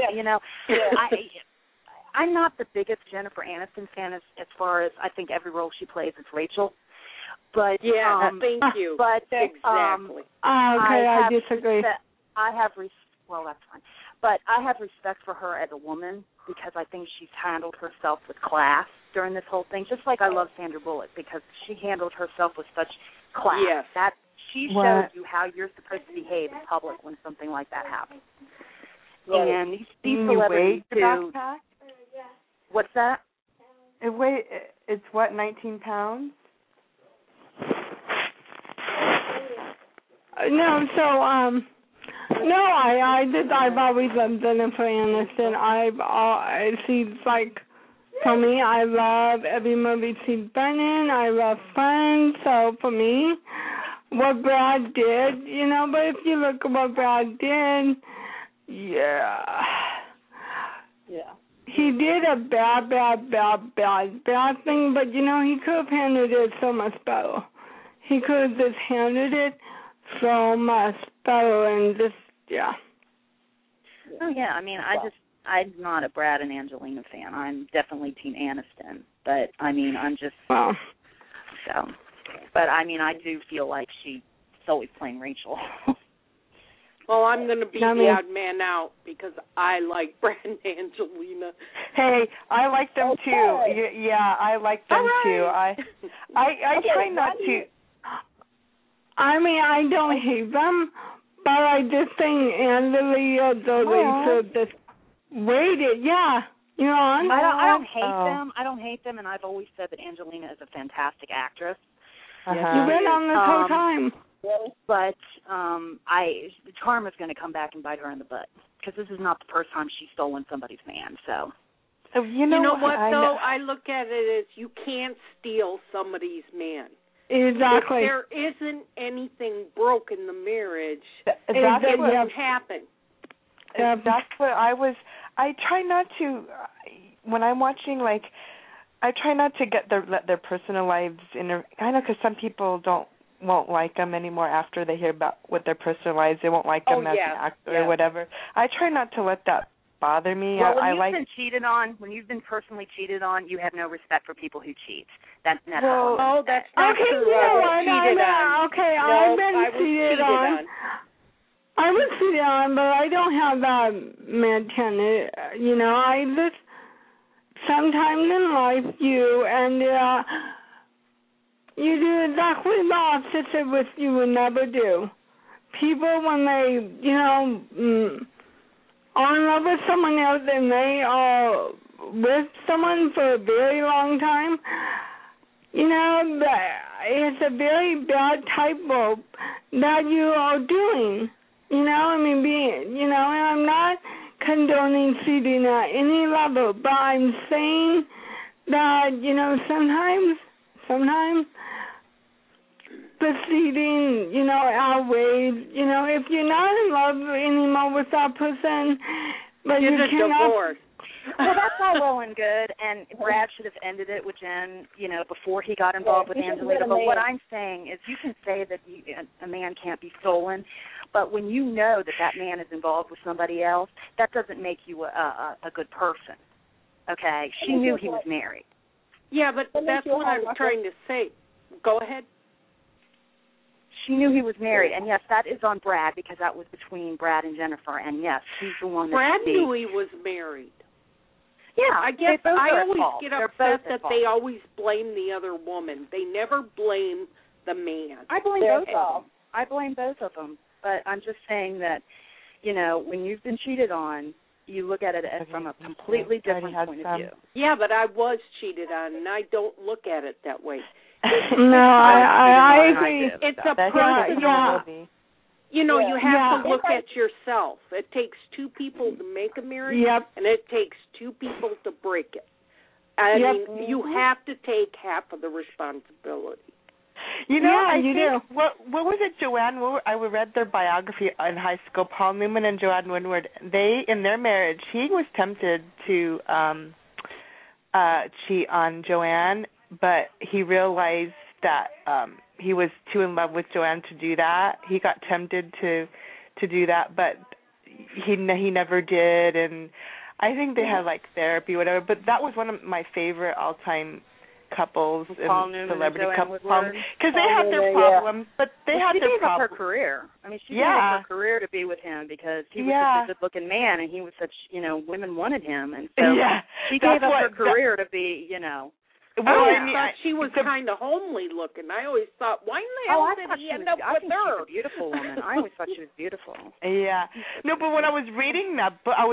I'm not the biggest Jennifer Aniston fan as far as I think every role she plays is Rachel. But thank you. But exactly. I disagree. Well, that's fine. But I have respect for her as a woman because I think she's handled herself with class during this whole thing, just like I love Sandra Bullock because she handled herself with such class. Yes. That she shows you how you're supposed to behave in public when something like that happens. Right. And these celebrities too. What's that? It's what, 19 pounds? No, so I've always loved Jennifer Aniston. She's like, for me, I love every movie she's been in. I love Friends. So for me, what Brad did, but if you look at what Brad did, he did a bad thing, but he could have handled it so much better. He could have just handled it so much better and just, Oh, yeah, I mean, I'm not a Brad and Angelina fan. I'm definitely Team Aniston. But, I mean, I'm just, But, I mean, I do feel like she's always playing Rachel. Well, I'm going to be the odd man out because I like Brad and Angelina. Hey, I like them too. Yeah, I like them too. I try not to. I mean, I don't hate them, but I just think Angelina Jolie should just wait it. Yeah, I don't hate them. I don't hate them, and I've always said that Angelina is a fantastic actress. You've been on this whole time. But Karma's going to come back and bite her in the butt because this is not the first time she's stolen somebody's man. So you know what though? I look at it as you can't steal somebody's man. Exactly. If there isn't anything broke in the marriage, it won't happen. That's what I try not to, when I'm watching, I try not to let their personal lives in. I know because some people won't like them anymore after they hear about what their personal lives. They won't like them as an actor or whatever. I try not to let that bother me. Well, when you've been personally cheated on, you have no respect for people who cheat. That's not that's not true. I've been cheated on. I was cheated on, but I don't have that mentality. I just sometimes in life you do exactly the opposite of what you would never do. People, when they, are in love with someone else and they are with someone for a very long time, it's a very bad typo that you are doing. And I'm not condoning cheating at any level, but I'm saying that, sometimes the cheating, outweighs, if you're not in love anymore with that person, but you cannot. Divorce. Well, that's all well and good, and Brad should have ended it with Jen, before he got involved with Angelina. But what I'm saying is you can say that a man can't be stolen, but when you know that man is involved with somebody else, that doesn't make you a good person, okay? She knew he was married. Yeah, but that's what I'm trying to say. Go ahead. She knew he was married, and yes, that is on Brad because that was between Brad and Jennifer, and yes, he's the one that Brad knew he was married. Yeah, I guess I always get upset that fault. they always blame the other woman. They never blame the man. I blame both of them. I blame both of them. But I'm just saying that, you know, when you've been cheated on, you look at it from a completely different point of view. Yeah, but I was cheated on, and I don't look at it that way. No, I agree. It's a personal. You know, you have to look at yourself. It takes two people to make a marriage, and it takes two people to break it. I mean, you have to take half of the responsibility. You know, I think, what was it, Joanne? I read their biography in high school. Paul Newman and Joanne Woodward. They, in their marriage, he was tempted to cheat on Joanne, but he realized that he was too in love with Joanne to do that. He got tempted to do that, but he never did. And I think they had like therapy, whatever. But that was one of my favorite all-time couples and celebrity couples, because they had their problems, but they had their problems. She gave up her career. I mean, she gave up her career to be with him because he was such a good-looking man, and he was such, you know, women wanted him, and so she gave up her career to be, you know. Well, I thought she was kind of homely looking. I always thought, why in the hell did he end up with her? She was a beautiful woman. I always thought she was beautiful. Yeah. No, but when I was reading that, I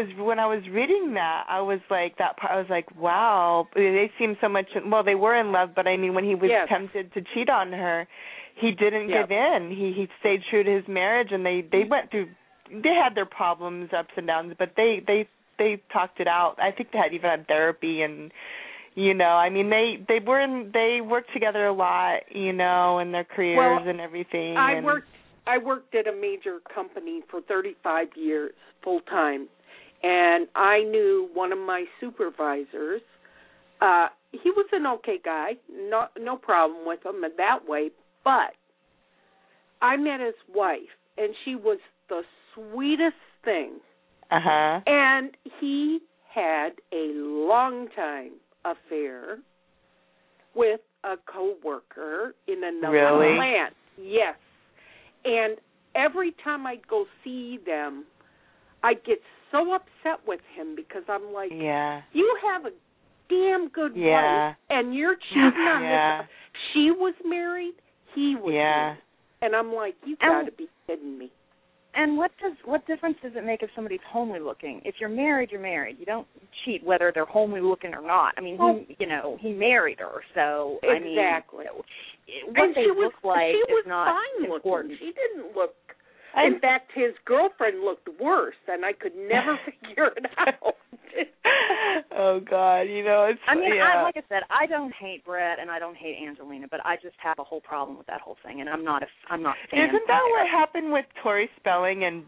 was like that part. I was like, wow, they seem so much. Well, they were in love, but I mean, when he was tempted to cheat on her, he didn't give in. He stayed true to his marriage, and they went through. They had their problems, ups and downs, but they talked it out. I think they even had therapy and. You know, I mean, they worked together a lot, you know, in their careers and everything. I worked at a major company for 35 years full time, and I knew one of my supervisors. He was an okay guy, no problem with him in that way, but I met his wife, and she was the sweetest thing. And he had a long time affair with a coworker in another plant. Yes. And every time I'd go see them, I'd get so upset with him because I'm like, you have a damn good wife, and you're cheating on this. She was married, he was married. And I'm like, you got to be kidding me. And what difference does it make if somebody's homely looking? If you're married, you're married. You don't cheat whether they're homely looking or not. I mean, he married her, so exactly. I mean, what they look like is not important. She didn't look. In fact, his girlfriend looked worse, and I could never figure it out. Oh God, you know, it's. I mean, like I said, I don't hate Brett and I don't hate Angelina, but I just have a whole problem with that whole thing, and I'm not a fan. Isn't that what happened with Tori Spelling and?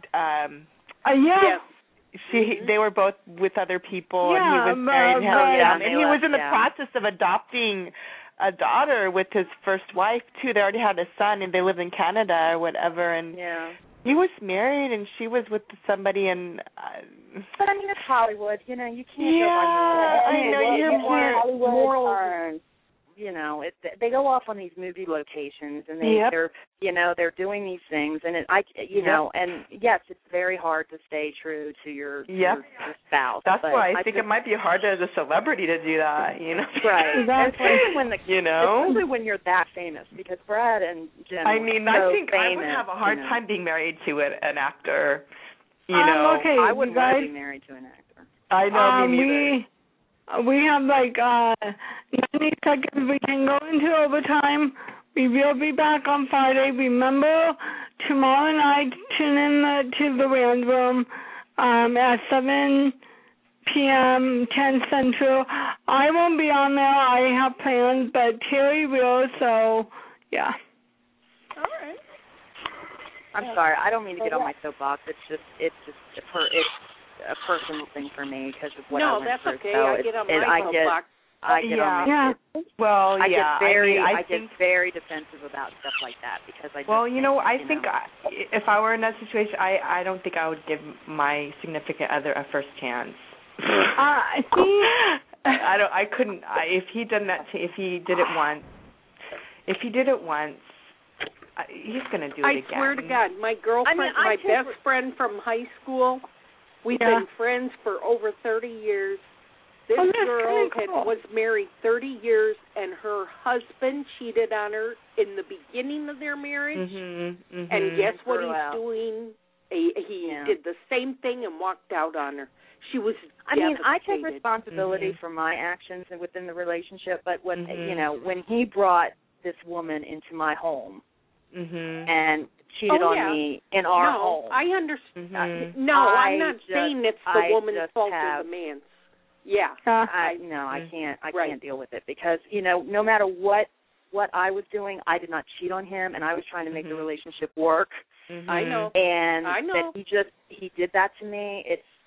They were both with other people, and he was married, and he was in the process of adopting a daughter with his first wife too. They already had a son, and they lived in Canada or whatever, and. He was married, and she was with somebody, and. But I mean, it's Hollywood. You know, you can't go by your. I know you're more morals. You know, they go off on these movie locations, and they're doing these things, and and yes, it's very hard to stay true to your spouse. That's why I think it might be hard as a celebrity to do that. You know, right? Especially when especially when you're that famous, because Brad and Jen. I mean, I think I would have a hard time being married to an actor. You know, okay, I wouldn't want to be married to an actor. I know me neither. We have like 90 seconds. We can go into overtime. We will be back on Friday. Remember, tomorrow night, tune in to the Rand Room at 7 p.m., 10 Central. I won't be on there. I have plans, but Terry will, so, yeah. All right. I'm sorry. I don't mean to get on my soapbox. It's just a personal thing for me because of what I went through. No, that's okay. So I get on my soapbox. I get on my Well, I get very defensive about stuff like that because I. Well, I think if I were in that situation, I don't think I would give my significant other a first chance. I couldn't. If he did it once, he's going to do it again. I swear to God, my girlfriend, my best friend from high school, we've been friends for over 30 years. This girl was married 30 years, and her husband cheated on her in the beginning of their marriage. And guess what he's doing? He did the same thing and walked out on her. She was devastated. I take responsibility for my actions within the relationship, but when when he brought this woman into my home and cheated on me in our home. I understand. I'm not saying it's the woman's fault or the man's. Yeah. I can't deal with it because, no matter what I was doing, I did not cheat on him, and I was trying to make the relationship work. I know. And I know. that he did that to me.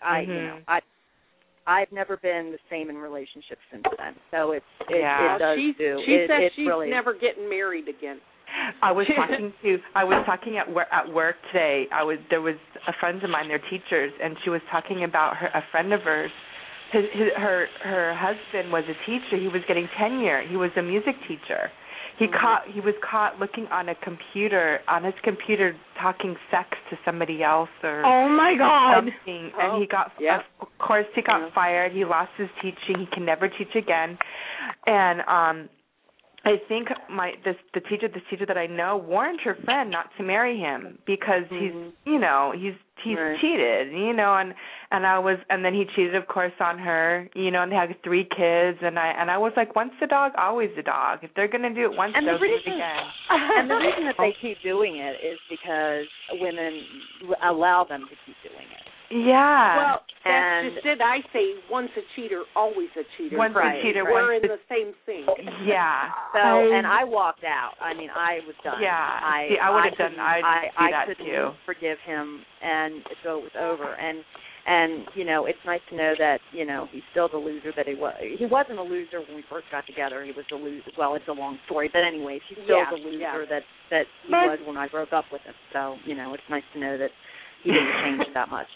I've never been the same in relationships since then. So it does do. She says she's really never getting married again. I was talking at work today. There was a friend of mine, they're teachers, and she was talking about a friend of hers. Her husband was a teacher. He was getting tenure. He was a music teacher. He was caught looking on his computer talking sex to somebody else or oh my God something. And he got of course he got fired. He lost his teaching. He can never teach again. And I think the teacher that I know warned her friend not to marry him because he's cheated, and then he cheated, of course, on her, and they had 3 kids, and I was like, once the dog, always the dog. If they're gonna do it once, they'll do it again. And the reason that they keep doing it is because women allow them to keep doing it. Yeah. Well, that's just it. I say once a cheater, always a cheater. Once a cheater, we're in the same thing. Yeah. So, and I walked out. I mean, I was done. Yeah. I would have done. I couldn't forgive him, and so it was over. And it's nice to know that he's still the loser that he was. He wasn't a loser when we first got together. He was the loser. Well, it's a long story, but anyways, he's still the loser that he was when I broke up with him. So it's nice to know that he didn't change that much.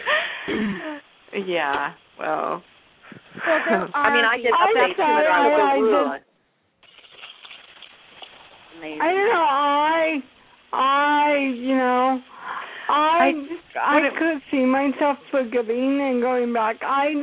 Yeah, well. I did update to it on the rule. I don't know. I could see myself forgiving and going back. I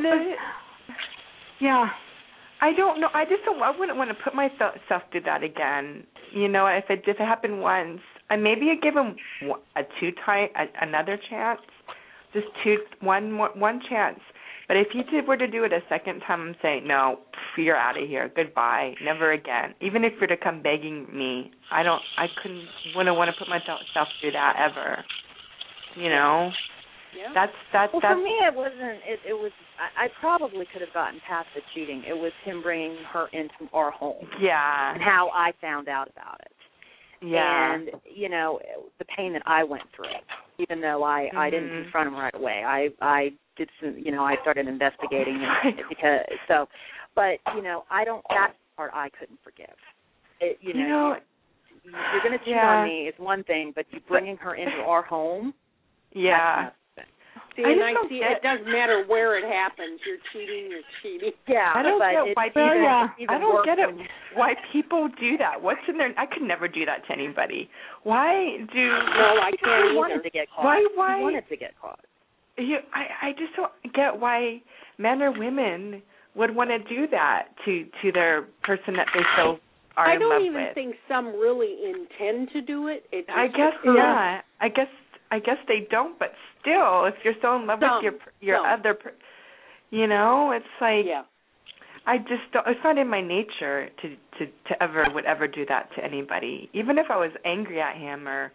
don't know. I wouldn't want to put myself through that again. If it happened once, maybe I'd give him another chance. Just one chance. But if you were to do it a second time, I'm saying, no, you're out of here. Goodbye. Never again. Even if you're to come begging me, wouldn't want to put myself through that ever. Yeah. That's for me, it wasn't. It was. I probably could have gotten past the cheating. It was him bringing her into our home. Yeah. And how I found out about it. Yeah. And, the pain that I went through, even though I didn't confront him right away. I did some, I started investigating him but that part I couldn't forgive. You're going to cheat on me is one thing, but you bringing her into our home. Yeah. See, it doesn't matter where it happens. You're cheating. Yeah, I don't get why people. I don't get it. Why people do that? What's in there? I could never do that to anybody. Why do? No, I can't. He wanted to get caught. Why? He wanted to get caught. I just don't get why men or women would want to do that to their person that they so are in love with. I don't even think some really intend to do it. I guess not. I guess they don't, but still, if you're so in love with your other, it's like I just don't. It's not in my nature to ever do that to anybody, even if I was angry at him or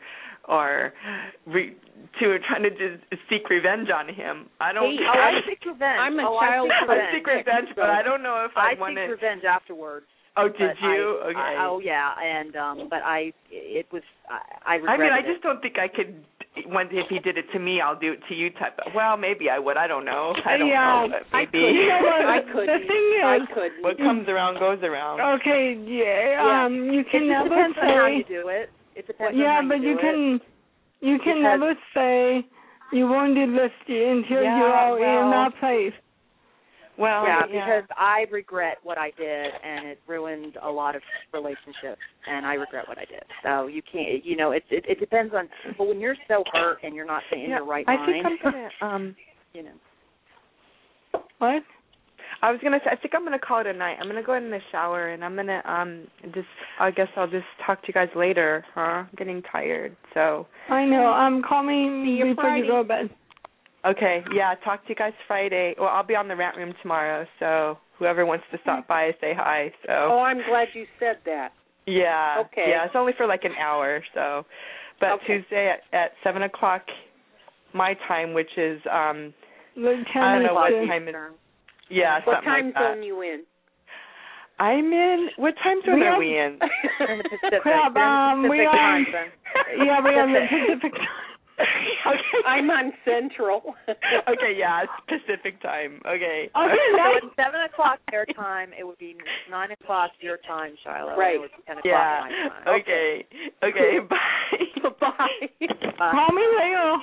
trying to just seek revenge on him. I don't. I seek revenge. I'm a child. I seek revenge, but I don't know if I want to. I seek revenge afterwards. Oh, did you? Okay. And but I regret I just don't think I could. If he did it to me, I'll do it to you. Well, maybe I would. I don't know. I don't know. But maybe. I could. The thing is, what comes around goes around. Okay. Yeah. You can never depends say. on how you do it. It depends. Yeah, on how but you can never say you won't do this until you're in that place. Well, because I regret what I did, and it ruined a lot of relationships, and I regret what I did. So you can't, it depends on. But when you're so hurt and you're not in your right mind, I think I'm gonna, What? I was gonna say, I think I'm gonna call it a night. I'm gonna go in the shower and I'm gonna I guess I'll just talk to you guys later, huh? I'm getting tired, so. I know. Call me before you go to bed. Okay, yeah. Talk to you guys Friday. Well, I'll be on the rant room tomorrow, so whoever wants to stop by, say hi. So. Oh, I'm glad you said that. Yeah. Okay. Yeah, it's only for like an hour, so. But Tuesday at 7:00 my time, which is I don't know what time it is. Yeah, what something time like that. zone you in? I'm in. What time zone are we in? In the Pacific. Crap, Pacific time zone. Yeah, we're on the Pacific time. Okay. I'm on Central. Okay, yeah, it's Pacific time. Okay. So at 7:00 their time, it would be 9:00 your time, Shiloh. Right. It would be 10:00 my time. Okay. Okay. Bye. Bye. Call me later.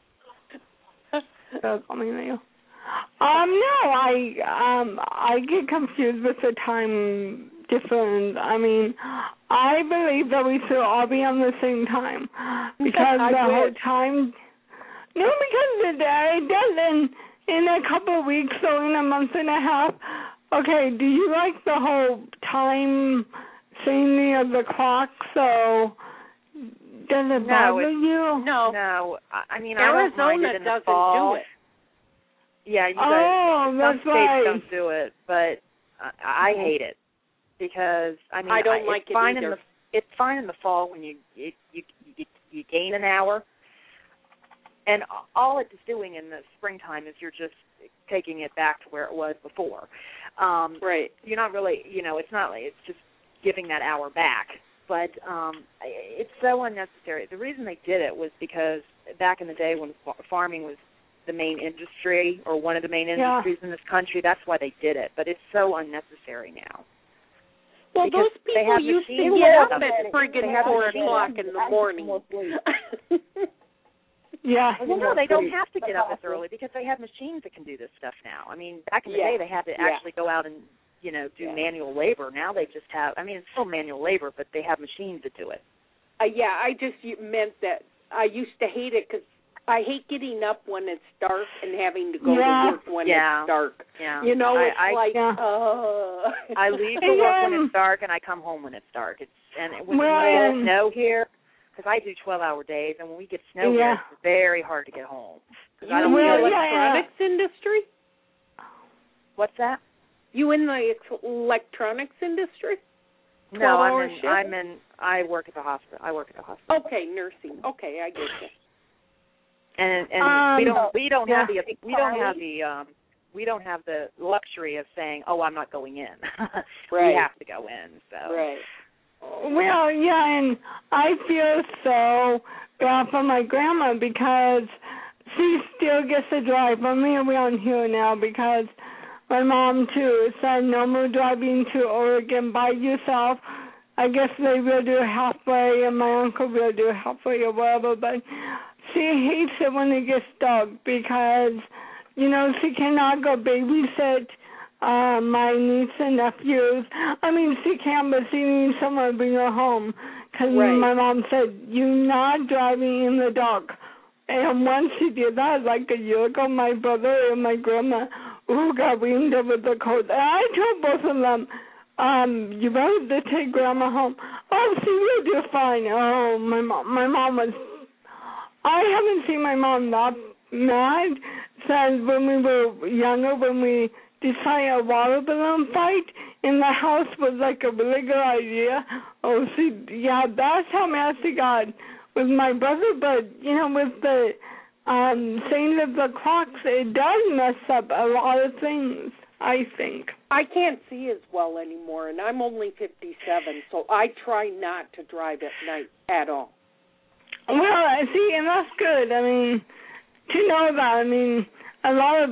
Call me later. No, I get confused with the time difference. I mean, I believe that we should all be on the same time because the whole time. No, because it doesn't. In a couple of weeks, so in a month and a half. Okay, do you like the whole time thingy of the clock? So does it bother you? No. I mean, Arizona I don't mind it in the doesn't fall. do it. Yeah, you guys. That's some states don't do it, but I hate it because I mean I don't like it's it fine either. It's fine in the fall when you gain an hour, and all it's doing in the springtime is you're just taking it back to where it was before. Right. You're not really, it's not like it's just giving that hour back, but it's so unnecessary. The reason they did it was because back in the day when farming was the main industry or one of the main industries in this country, that's why they did it. But it's so unnecessary now. Well, because those people used to get up at friggin' 4 o'clock in the morning. Yeah. Well, no, they don't have to get up as early because they have machines that can do this stuff now. I mean, back in the day, they had to actually go out and, do manual labor. Now they just have, it's still manual labor, but they have machines that do it. I just meant that I used to hate it because I hate getting up when it's dark and having to go to work when it's dark. Yeah. It's I leave for work when it's dark and I come home when it's dark. And when we get snow here, because I do 12-hour days, and when we get snow here, it's very hard to get home. You in the electronics industry? What's that? You in the electronics industry? No, I work at the hospital. Okay, nursing. Okay, I get you. And we don't have the luxury of saying, oh, I'm not going in. Right. We have to go in. So. Right. Well, yeah, and I feel so bad for my grandma because she still gets to drive. I'm around here now because my mom, too, said no more driving to Oregon by yourself. I guess they will do halfway, and my uncle will do halfway or whatever, but she hates it when it gets dark because, she cannot go babysit my niece and nephews. She can, but she needs someone to bring her home because my mom said, you're not driving in the dark. And once she did that, like a year ago, my brother and my grandma got reamed up with the cold. And I told both of them, you better take grandma home. Oh, she will do fine. Oh, my mom was... I haven't seen my mom that mad since when we were younger, when we decided a water balloon fight in the house was like a really good idea. Oh, that's how mad she got with my brother. But, with the saying of the clocks, it does mess up a lot of things, I think. I can't see as well anymore, and I'm only 57, so I try not to drive at night at all. Well, see, and that's good. To know that, a lot of,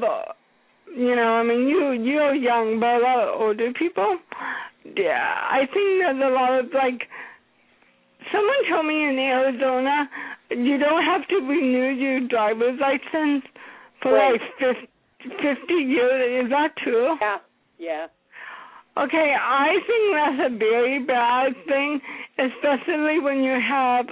you're young, but a lot of older people, I think there's a lot of, someone told me in Arizona, you don't have to renew your driver's license for, 50 years. Is that true? Yeah. Okay, I think that's a very bad thing, especially when you have,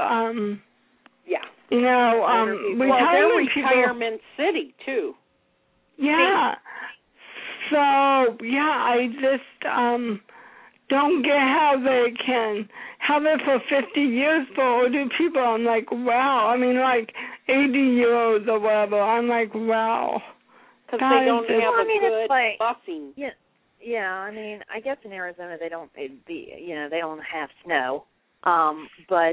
they're retirement city, too. Yeah. So yeah, I just don't get how they can have it for 50 years for older people. I'm like, wow. I mean, like 80-year-olds or whatever. I'm like, wow. Because they don't have a good busing. Yeah. I mean, I guess in Arizona they don't have snow. But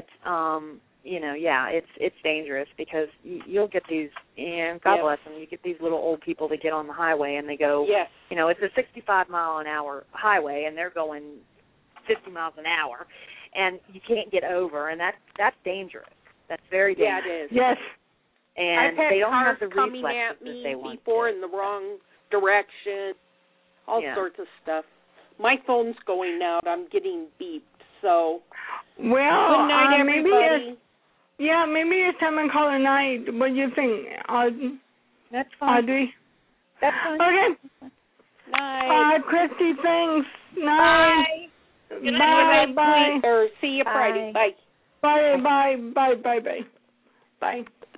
it's dangerous because you'll get these, and God bless them, you get these little old people that get on the highway and they go, it's a 65-mile-an-hour highway and they're going 50 miles an hour, and you can't get over, and that's dangerous. That's very dangerous. Yeah, it is. Yes. And they don't have the coming reflexes at me that they want before to. in the wrong direction, all sorts of stuff. My phone's going out. I'm getting beeped. So, well, good night, everybody. Maybe it's time to call it night. What do you think, Audrey? That's fine. Audrey? That's fine. Okay. Night. Christy, thanks. Night. Bye. Good night. Bye. Or see you Friday. Bye. Bye. Bye.